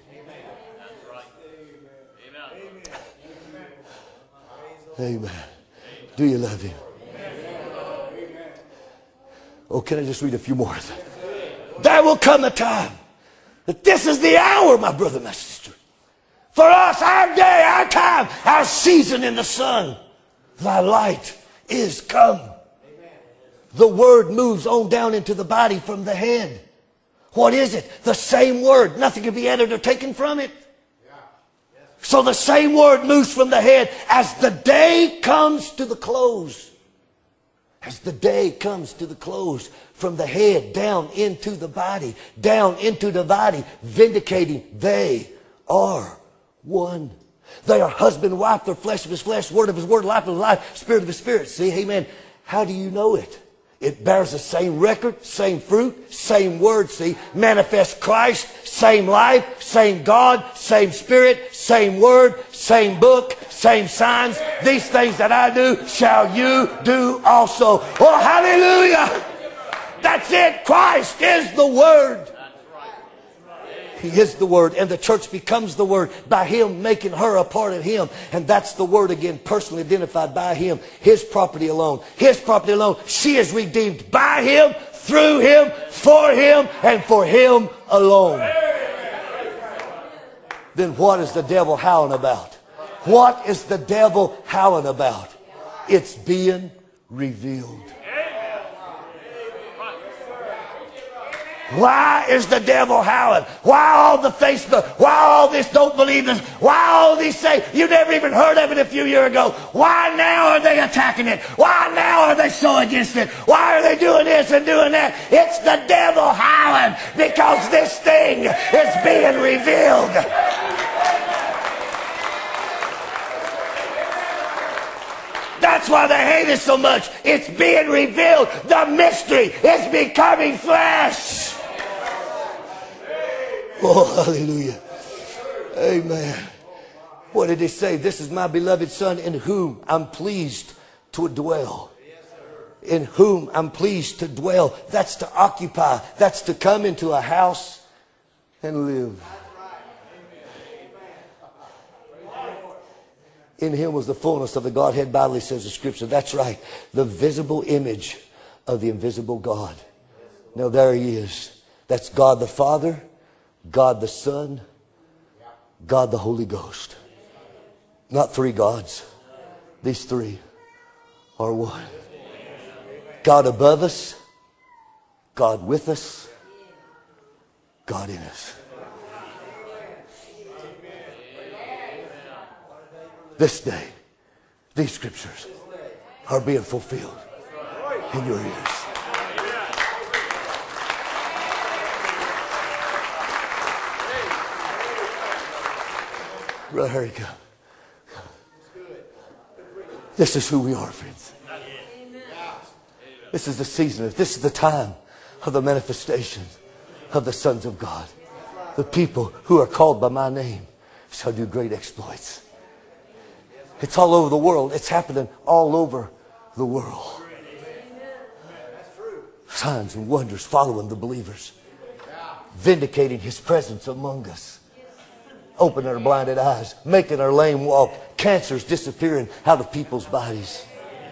Amen. Do you love him? Oh, can I just read a few more? There will come a time that this is the hour, my brother, my sister. For us, our day, our time, our season in the sun. Thy light is come. The word moves on down into the body from the head. What is it? The same word. Nothing can be added or taken from it. So the same word moves from the head as the day comes to the close. As the day comes to the close, from the head down into the body, vindicating they are one. They are husband and wife, they're flesh of his flesh, word of his word, life of his life, spirit of his spirit. See, amen. How do you know it? It bears the same record, same fruit, same word, see. Manifest Christ, same life, same God, same spirit, same word, same book, same signs. These things that I do, shall you do also. Oh, hallelujah! That's it. Christ is the Word. He is the Word, and the church becomes the Word by him making her a part of him. And that's the Word again, personally identified by him, his property alone. His property alone. She is redeemed by him, through him, and for him alone. Then what is the devil howling about? What is the devil howling about? It's being revealed. Why is the devil howling? Why all the Facebook? Why all this don't believe this? Why all these say you never even heard of it a few years ago? Why now are they attacking it? Why now are they so against it? Why are they doing this and doing that? It's the devil howling because this thing is being revealed. That's why they hate it so much. It's being revealed. The mystery is becoming flesh. Oh, hallelujah. Amen. What did he say? This is my beloved Son in whom I'm pleased to dwell. In whom I'm pleased to dwell. That's to occupy. That's to come into a house and live. In him was the fullness of the Godhead bodily, says the Scripture. That's right. The visible image of the invisible God. Now there he is. That's God the Father, God the Son, God the Holy Ghost. Not three gods. These three are one. God above us, God with us, God in us. these scriptures are being fulfilled in your ears. Brother Harry, come. This is who we are, friends. This is the season. This is the time of the manifestation of the sons of God. The people who are called by my name shall do great exploits. It's all over the world. It's happening all over the world. Signs and wonders following the believers. Vindicating His presence among us. Opening our blinded eyes. Making our lame walk. Cancers disappearing out of people's bodies.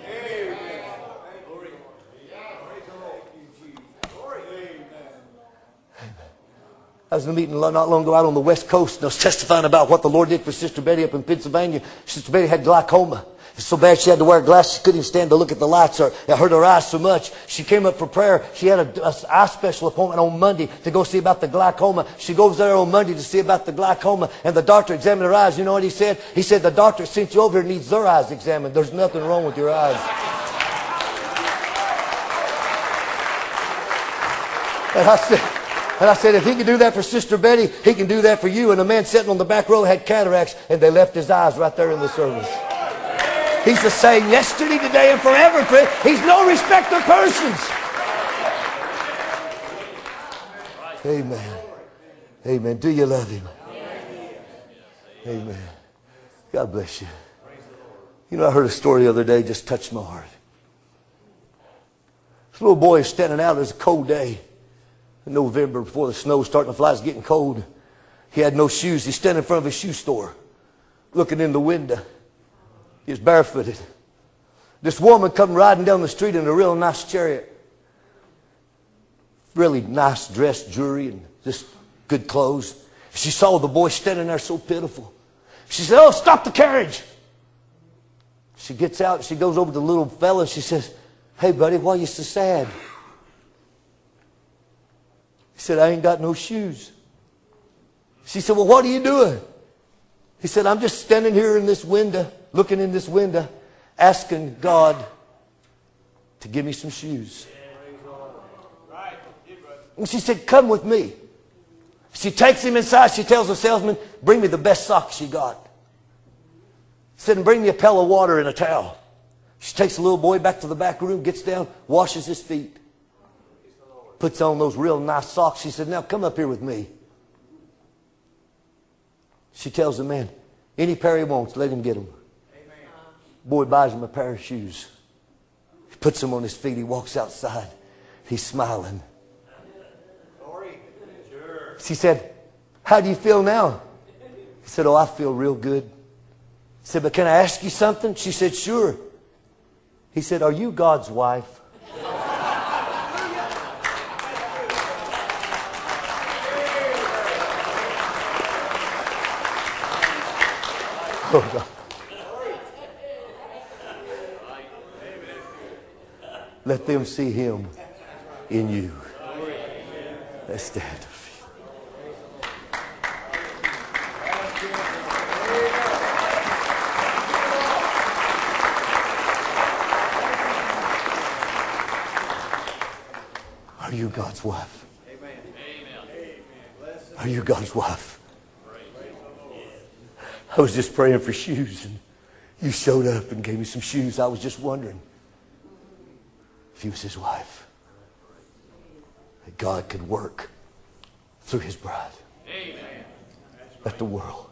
I was in a meeting not long ago out on the West Coast, and I was testifying about what the Lord did for Sister Betty up in Pennsylvania. Sister Betty had glaucoma. It's so bad she had to wear glasses. She couldn't even stand to look at the lights. It hurt her eyes so much. She came up for prayer. She had an eye special appointment on Monday to go see about the glaucoma. She goes there on Monday to see about the glaucoma, and the doctor examined her eyes. You know what he said? He said, the doctor sent you over here needs their eyes examined. There's nothing wrong with your eyes. And I said, if he can do that for Sister Betty, he can do that for you. And a man sitting on the back row had cataracts, and they left his eyes right there in the service. He's the same yesterday, today, and forever, friend. He's no respecter of persons. Amen. Amen. Do you love Him? Amen. God bless you. You know, I heard a story the other day, just touched my heart. This little boy is standing out. It was a cold day. In November, before the snow was starting to fly, it's getting cold. He had no shoes. He's standing in front of a shoe store, looking in the window. He's barefooted. This woman come riding down the street in a real nice chariot. Really nice dressed jewelry and just good clothes. She saw the boy standing there so pitiful. She said, oh, stop the carriage. She gets out. She goes over to the little fella. She says, hey, buddy, why are you so sad? He said, I ain't got no shoes. She said, well, what are you doing? He said, I'm just standing here in this window, looking in this window, asking God to give me some shoes. And she said, come with me. She takes him inside. She tells the salesman, bring me the best socks you got. He said, and bring me a pail of water and a towel. She takes the little boy back to the back room, gets down, washes his feet. Puts on those real nice socks. She said, now come up here with me. She tells the man, any pair he wants, let him get them. Amen. Boy buys him a pair of shoes. He puts them on his feet. He walks outside. He's smiling. She said, how do you feel now? He said, oh, I feel real good. He said, but can I ask you something? She said, sure. He said, are you God's wife? Oh, God. Let them see Him in you. Let's stand. Are you God's wife? Are you God's wife? I was just praying for shoes, and you showed up and gave me some shoes. I was just wondering if you was His wife. That God could work through His bride. Amen. Let the world.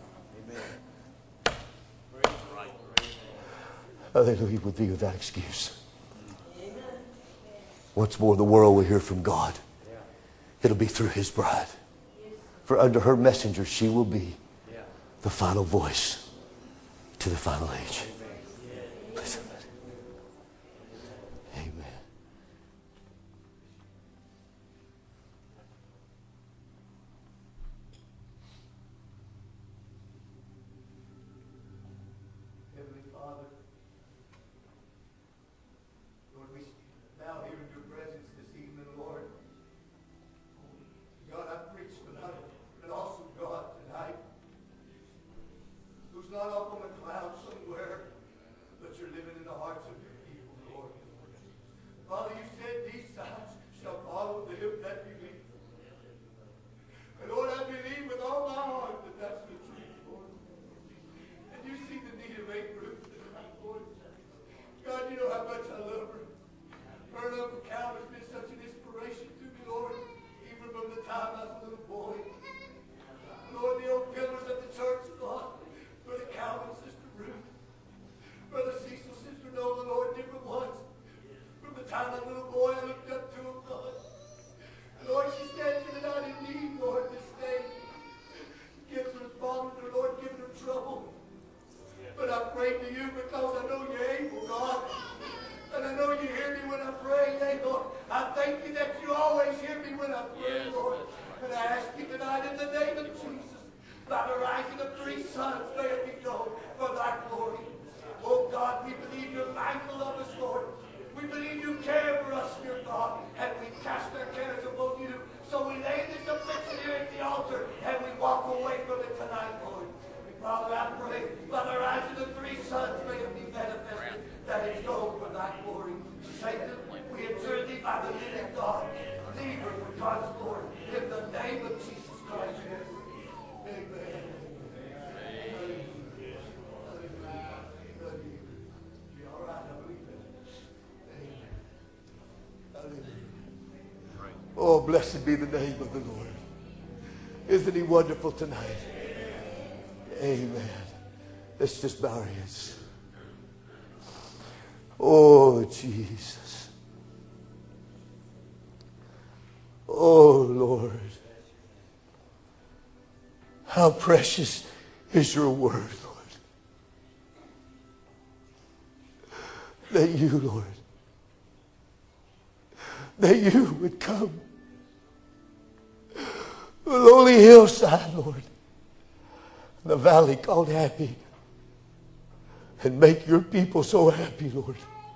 Hallelujah, would be without excuse. Once more, the world will hear from God. It'll be through His bride. For under her messenger, she will be the final voice to the final age. Listen. Amen. Heavenly Father, Lord, we bow here in your presence this evening, Lord. God, I preached tonight, an awesome God tonight, who's not up on the cloud somewhere, by the living God. Lead her for God's Lord. In the name of Jesus Christ. Amen. All right, I believe it. Amen. Oh, blessed be the name of the Lord. Isn't he wonderful tonight? Amen. Let's just bow our heads. Oh, Jesus. Oh, Lord. How precious is your word, Lord. That you, Lord, that you would come. A lowly hillside, Lord. The valley called Happy. And make your people so happy, Lord.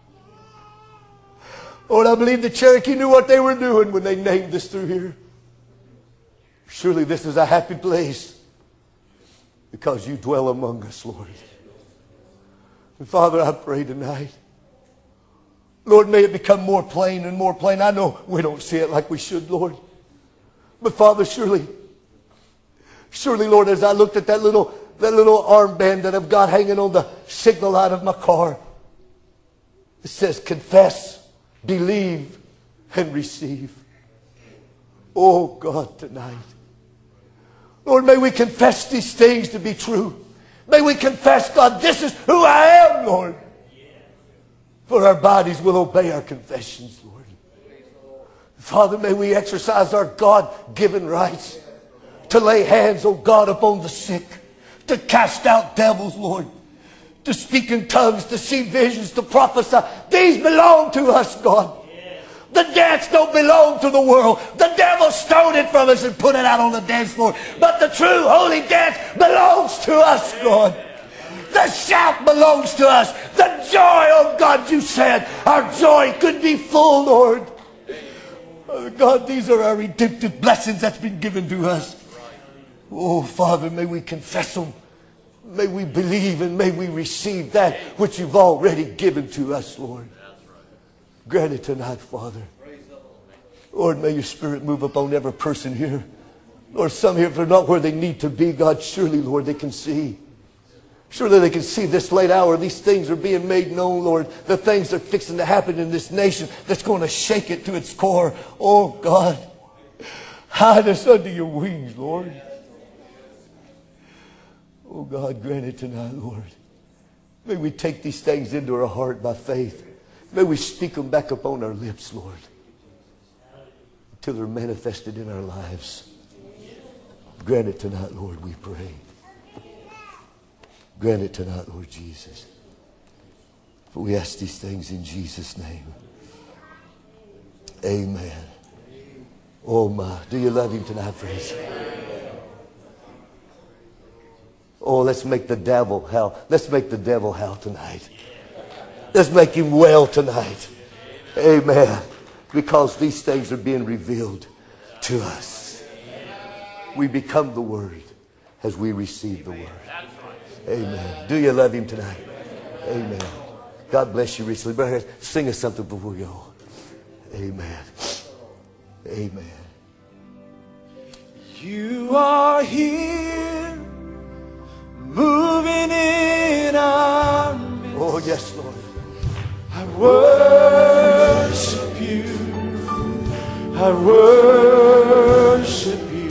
Lord, I believe the Cherokee knew what they were doing when they named this through here. Surely this is a happy place because you dwell among us, Lord. And Father, I pray tonight, Lord, may it become more plain and more plain. I know we don't see it like we should, Lord. But Father, surely, Lord, as I looked at that little armband that I've got hanging on the signal light of my car, it says, confess, believe, and receive. Oh God, tonight, Lord, may we confess these things to be true. May we confess, God, this is who I am, Lord. For our bodies will obey our confessions, Lord. Father, may we exercise our God-given rights to lay hands, oh God, upon the sick, to cast out devils, Lord, to speak in tongues, to see visions, to prophesy. These belong to us, God. The dance don't belong to the world. The devil stole it from us and put it out on the dance floor. But the true holy dance belongs to us, God. The shout belongs to us. The joy, oh God, you said our joy could be full, Lord. God, these are our redemptive blessings that's been given to us. Oh, Father, may we confess them. May we believe and may we receive that which you've already given to us, Lord. Grant it tonight, Father. Lord, may your Spirit move upon every person here. Lord, some here, if they're not where they need to be, God, surely, Lord, they can see. Surely they can see this late hour. These things are being made known, Lord. The things that are fixing to happen in this nation that's going to shake it to its core. Oh, God. Hide us under your wings, Lord. Oh, God, grant it tonight, Lord. May we take these things into our heart by faith. May we speak them back upon our lips, Lord, until they're manifested in our lives. Grant it tonight, Lord, we pray. Grant it tonight, Lord Jesus. For we ask these things in Jesus' name. Amen. Oh my, do you love him tonight, friends? Oh, let's make the devil howl. Let's make the devil howl tonight. Let's make him well tonight. Amen. Because these things are being revealed to us. We become the Word as we receive the Word. Amen. Do you love him tonight? Amen. God bless you richly. Brother, sing us something before we go. Amen. Amen. You are here, moving in our midst. Oh, yes, Lord. I worship you. I worship you.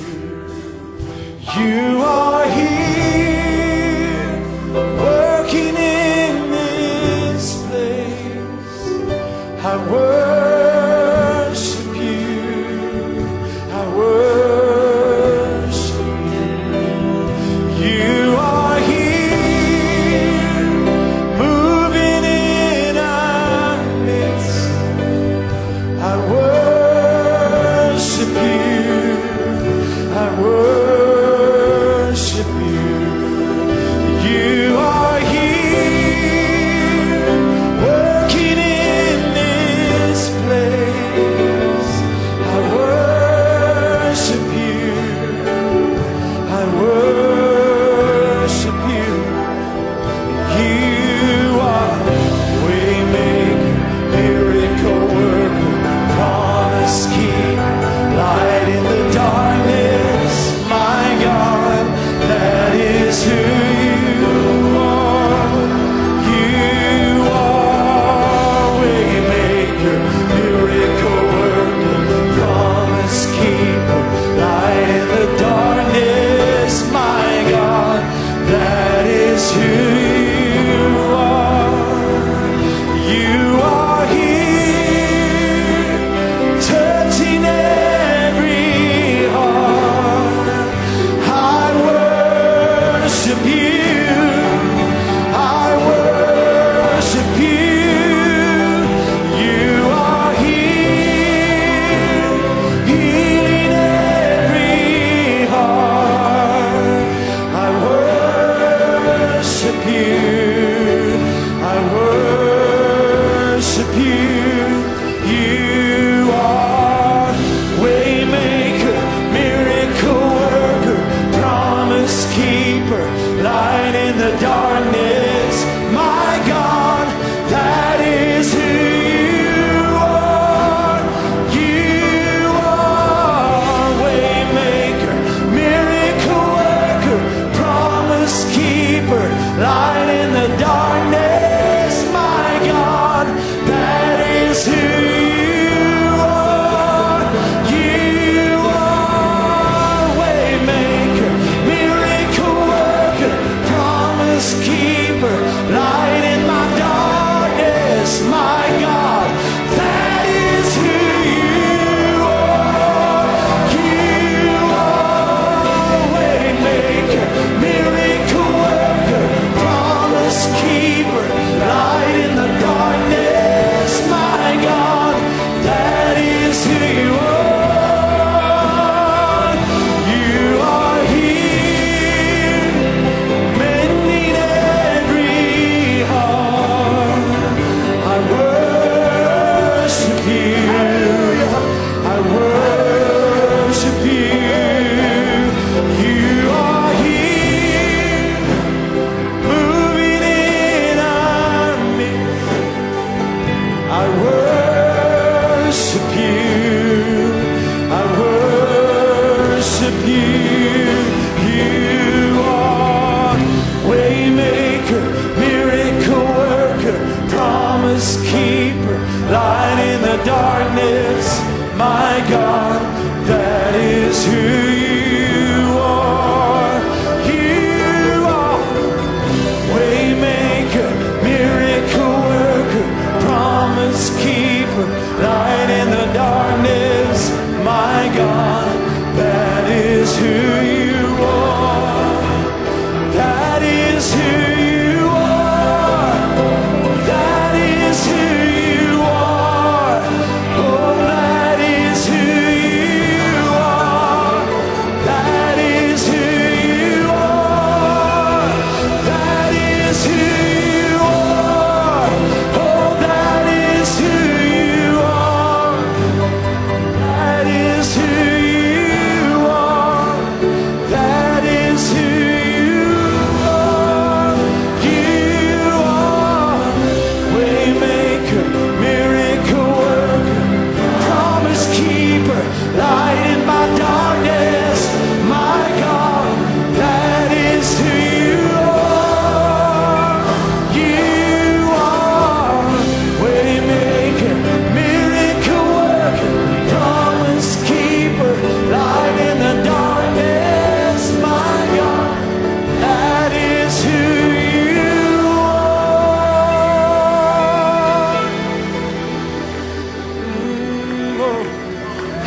You are here, working in this place. I worship you. I worship you. You are here, moving in our midst. I worship you. I worship you.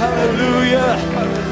Hallelujah.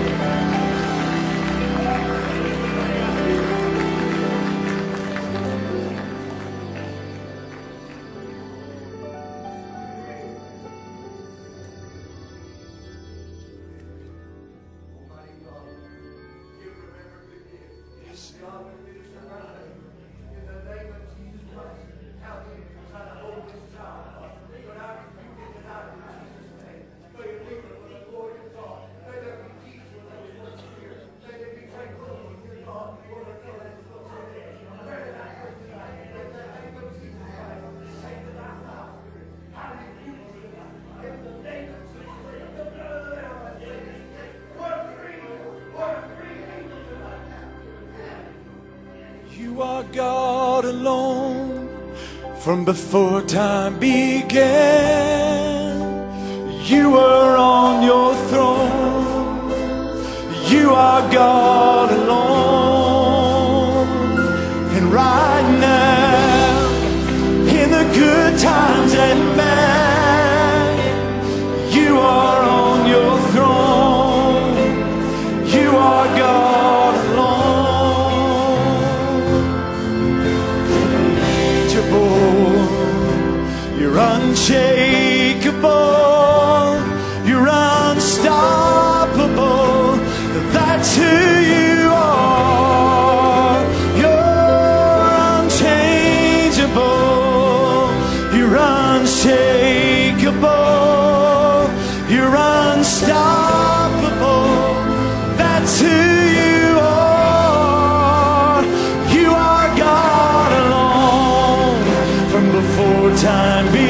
You are God alone from before time began. You were on your throne. You are God alone. And right now, in the good times and bad, you are on your throne. You are God alone. You're unshakable, you're unstoppable, that's who you are. You're unchangeable, you're unshakable, you're unstoppable, that's who you are. You are God alone from before time began.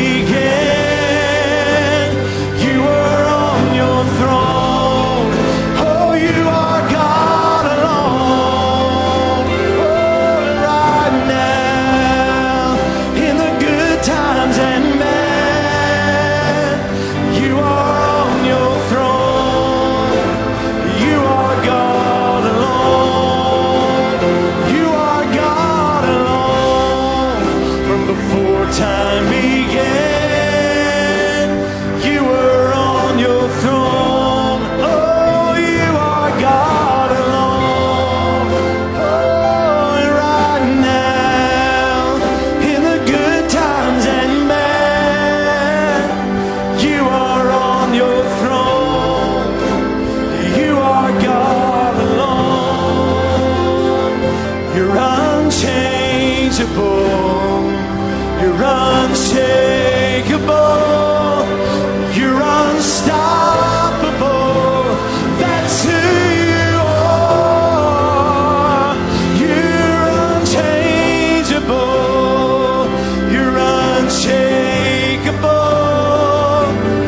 You were on your throne. Oh, you are God alone. Oh, right now, in the good times and bad, you are on your throne. You are God alone. You are God alone from before time began. You were on your throne. Oh, you are God alone. Oh, and right now, in the good times and bad, you are on your throne. You are God alone. You're unchangeable. You're unshakable. You're unstoppable. That's who you are. You're unchangeable. You're unshakable.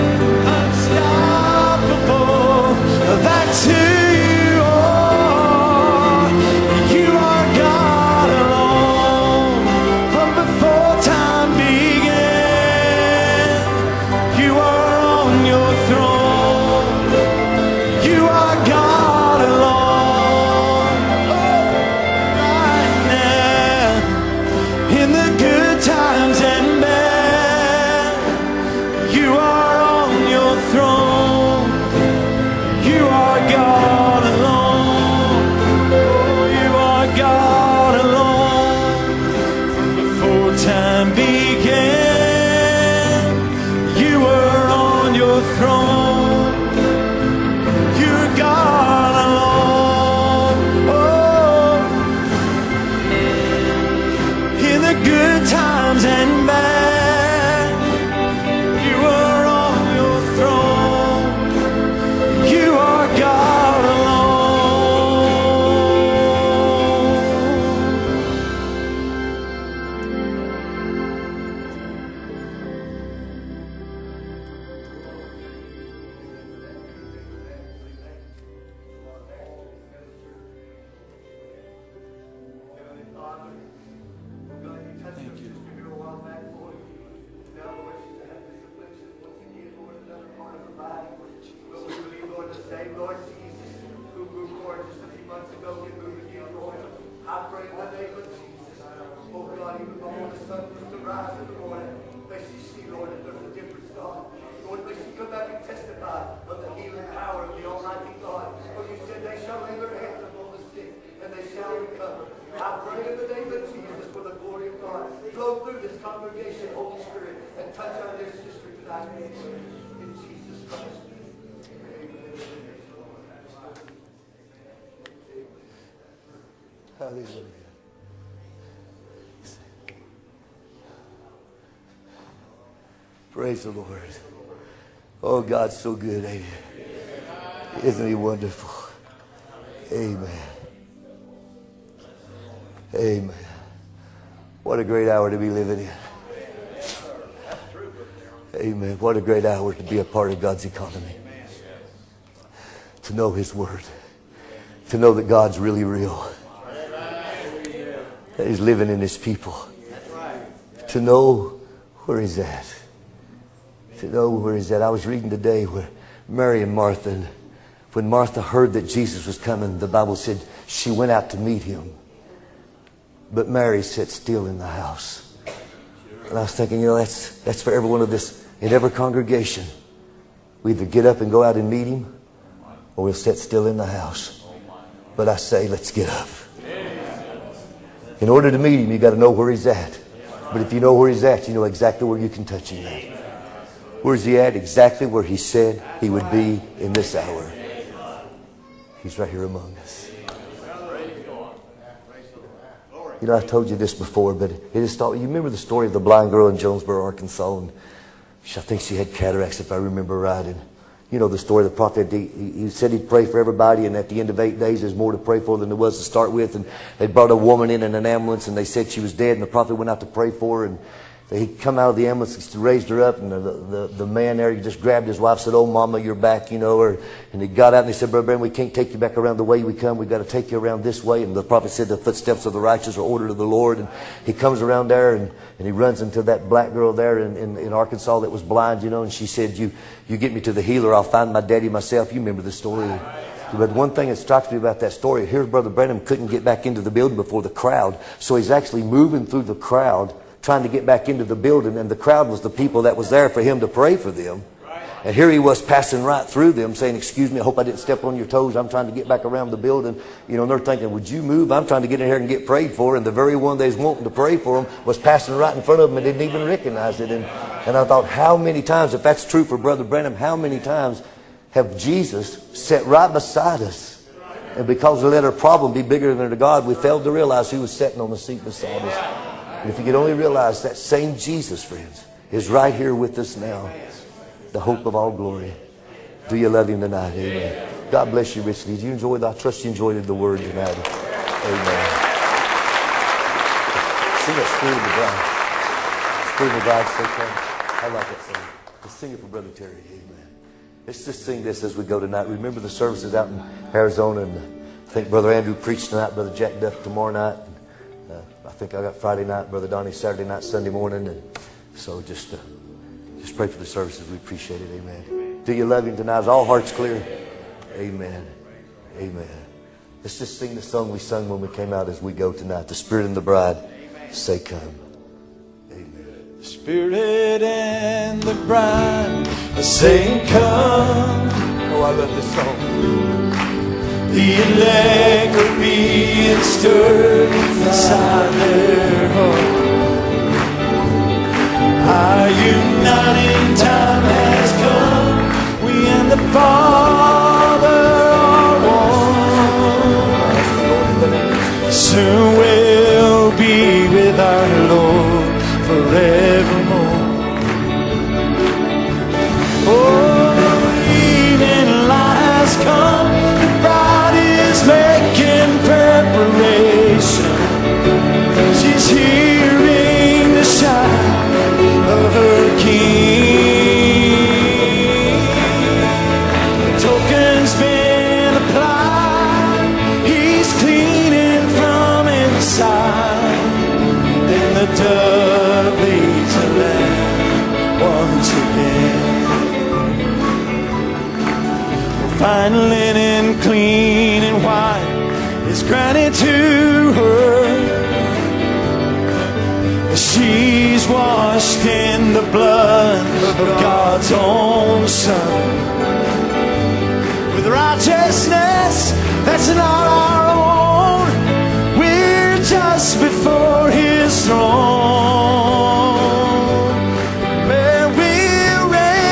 Unstoppable. That's who you are. You are God alone from before time began. You are on your throne. You are God alone. Oh, right now, in the good times and bad, you are on your throne. You are God alone. Oh, you are God alone from before time began. You were on your throne. You're God alone. Oh, in the good times and bad, you were on your throne. You are God alone. Thank you. Lord Jesus, who grew forward just a few months ago, we moved again, Lord. I pray in the name of Jesus. Oh God, even before the sun was to rise in the morning, may she see, Lord, that there's a difference, God. Lord, may she come back and testify of the healing Hallelujah. Praise the Lord. Oh, God's so good, ain't He? Isn't He wonderful? Amen. Amen. What a great hour to be living in. Amen. What a great hour to be a part of God's economy. To know His Word. To know that God's really real. That He's living in His people. To know where He's at. To know where He's at. I was reading today where Mary and Martha, and when Martha heard that Jesus was coming, the Bible said she went out to meet Him. But Mary sat still in the house. And I was thinking, that's for every one of this, in every congregation. We either get up and go out and meet Him, or we'll sit still in the house. But I say, let's get up. In order to meet Him, you got to know where He's at. But if you know where He's at, you know exactly where you can touch Him at. Where's He at? Exactly where He said He would be in this hour. He's right here among us. You know, I told you this before, but it just thought, you remember the story of the blind girl in Jonesboro, Arkansas, and I think she had cataracts, if I remember right. And you know the story of the prophet. He said he'd pray for everybody, and at the end of 8 days, there's more to pray for than there was to start with. And they brought a woman in an ambulance, and they said she was dead, and the prophet went out to pray for her, and he come out of the ambulance, raised her up, and the man there, he just grabbed his wife, said, "Oh, Mama, you're back," you know. And he got out and he said, "Brother Branham, we can't take you back around the way we come. We've got to take you around this way." And the prophet said, "The footsteps of the righteous are ordered of the Lord." And he comes around there, and he runs into that black girl there in Arkansas that was blind, you know. And she said, you get me to the healer, I'll find my daddy myself. You remember the story. But one thing that strikes me about that story, here's Brother Branham couldn't get back into the building before the crowd. So he's actually moving through the crowd, trying to get back into the building, and the crowd was the people that was there for him to pray for them. And here he was passing right through them saying, "Excuse me, I hope I didn't step on your toes. I'm trying to get back around the building." You know, and they're thinking, "Would you move? I'm trying to get in here and get prayed for." And the very one they was wanting to pray for him was passing right in front of them and didn't even recognize it. And I thought, how many times, if that's true for Brother Branham, how many times have Jesus sat right beside us? And because we let our problem be bigger than our God, we failed to realize He was sitting on the seat beside us. And if you could only realize that same Jesus, friends, is right here with us now. The hope of all glory. Do you love Him tonight? Amen. God bless you richly. Did you enjoy that? I trust you enjoyed the word tonight. Amen. Sing that Spirit of the Bride. Spirit of the Bride, so come. I like that song. Let's sing it for Brother Terry. Amen. Let's just sing this as we go tonight. Remember the services out in Arizona. And I think Brother Andrew preached tonight. Brother Jack Duff tomorrow night. I think I got Friday night, Brother Donnie Saturday night, Sunday morning. And so just pray for the services. We appreciate it. Amen. Do you love Him tonight? Is all hearts clear? Amen. Amen. Let's just sing the song we sung when we came out as we go tonight. The Spirit and the Bride say, "Come." Amen. The Spirit and the Bride are saying, "Come." Oh, I love this song. The elect are being stirred inside their heart. Our uniting time has come. We and the Father are one. Soon we'll be with our Lord forevermore. Oh, evening light has come. Making preparation. She's hearing the sound of her King. The token's been applied. He's cleaning from inside. Then the dove leads the lamb once again. Fine linen, clean and white, is granted to her. She's washed in the blood of God's own Son, with righteousness that's not our own. We're just before His throne, where we'll reign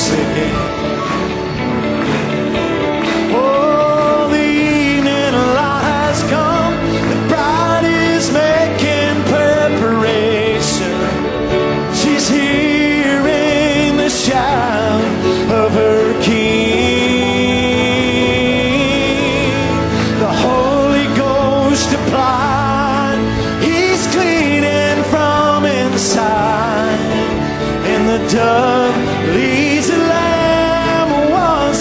once again. Oh, the evening light has come. The bride is making preparation. She's hearing the shout of her King. The Holy Ghost applied. He's cleaning from inside. And the dove leads the lamb once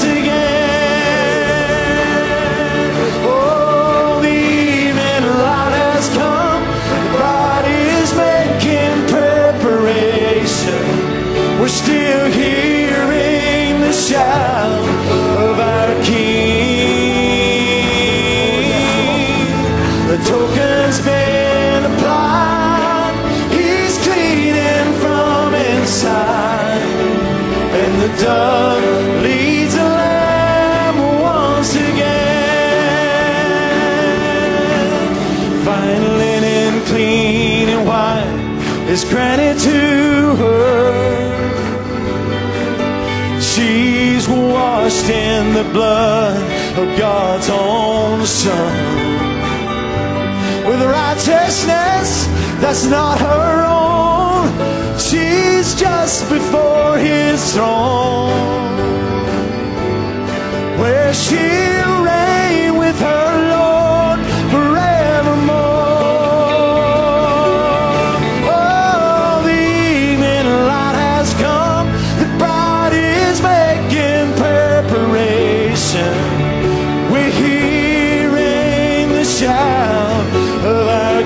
again. Oh, the evening light has come. The bride is making preparation. We're still hearing the shout of our King. The token's been applied. He's cleaning from inside. And the dove leads the lamb once again. Fine linen, clean and white is granted to her. She's washed in the blood of God's own Son, with righteousness that's not her own. She's just before His throne, where she'll reign with her Lord forevermore. Oh, the evening light has come. The bride is making preparation. We're hearing the shout of our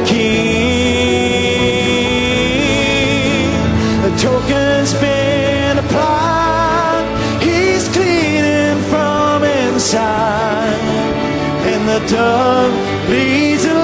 King. The token's been applied. He's cleaning from inside. And the dove leads the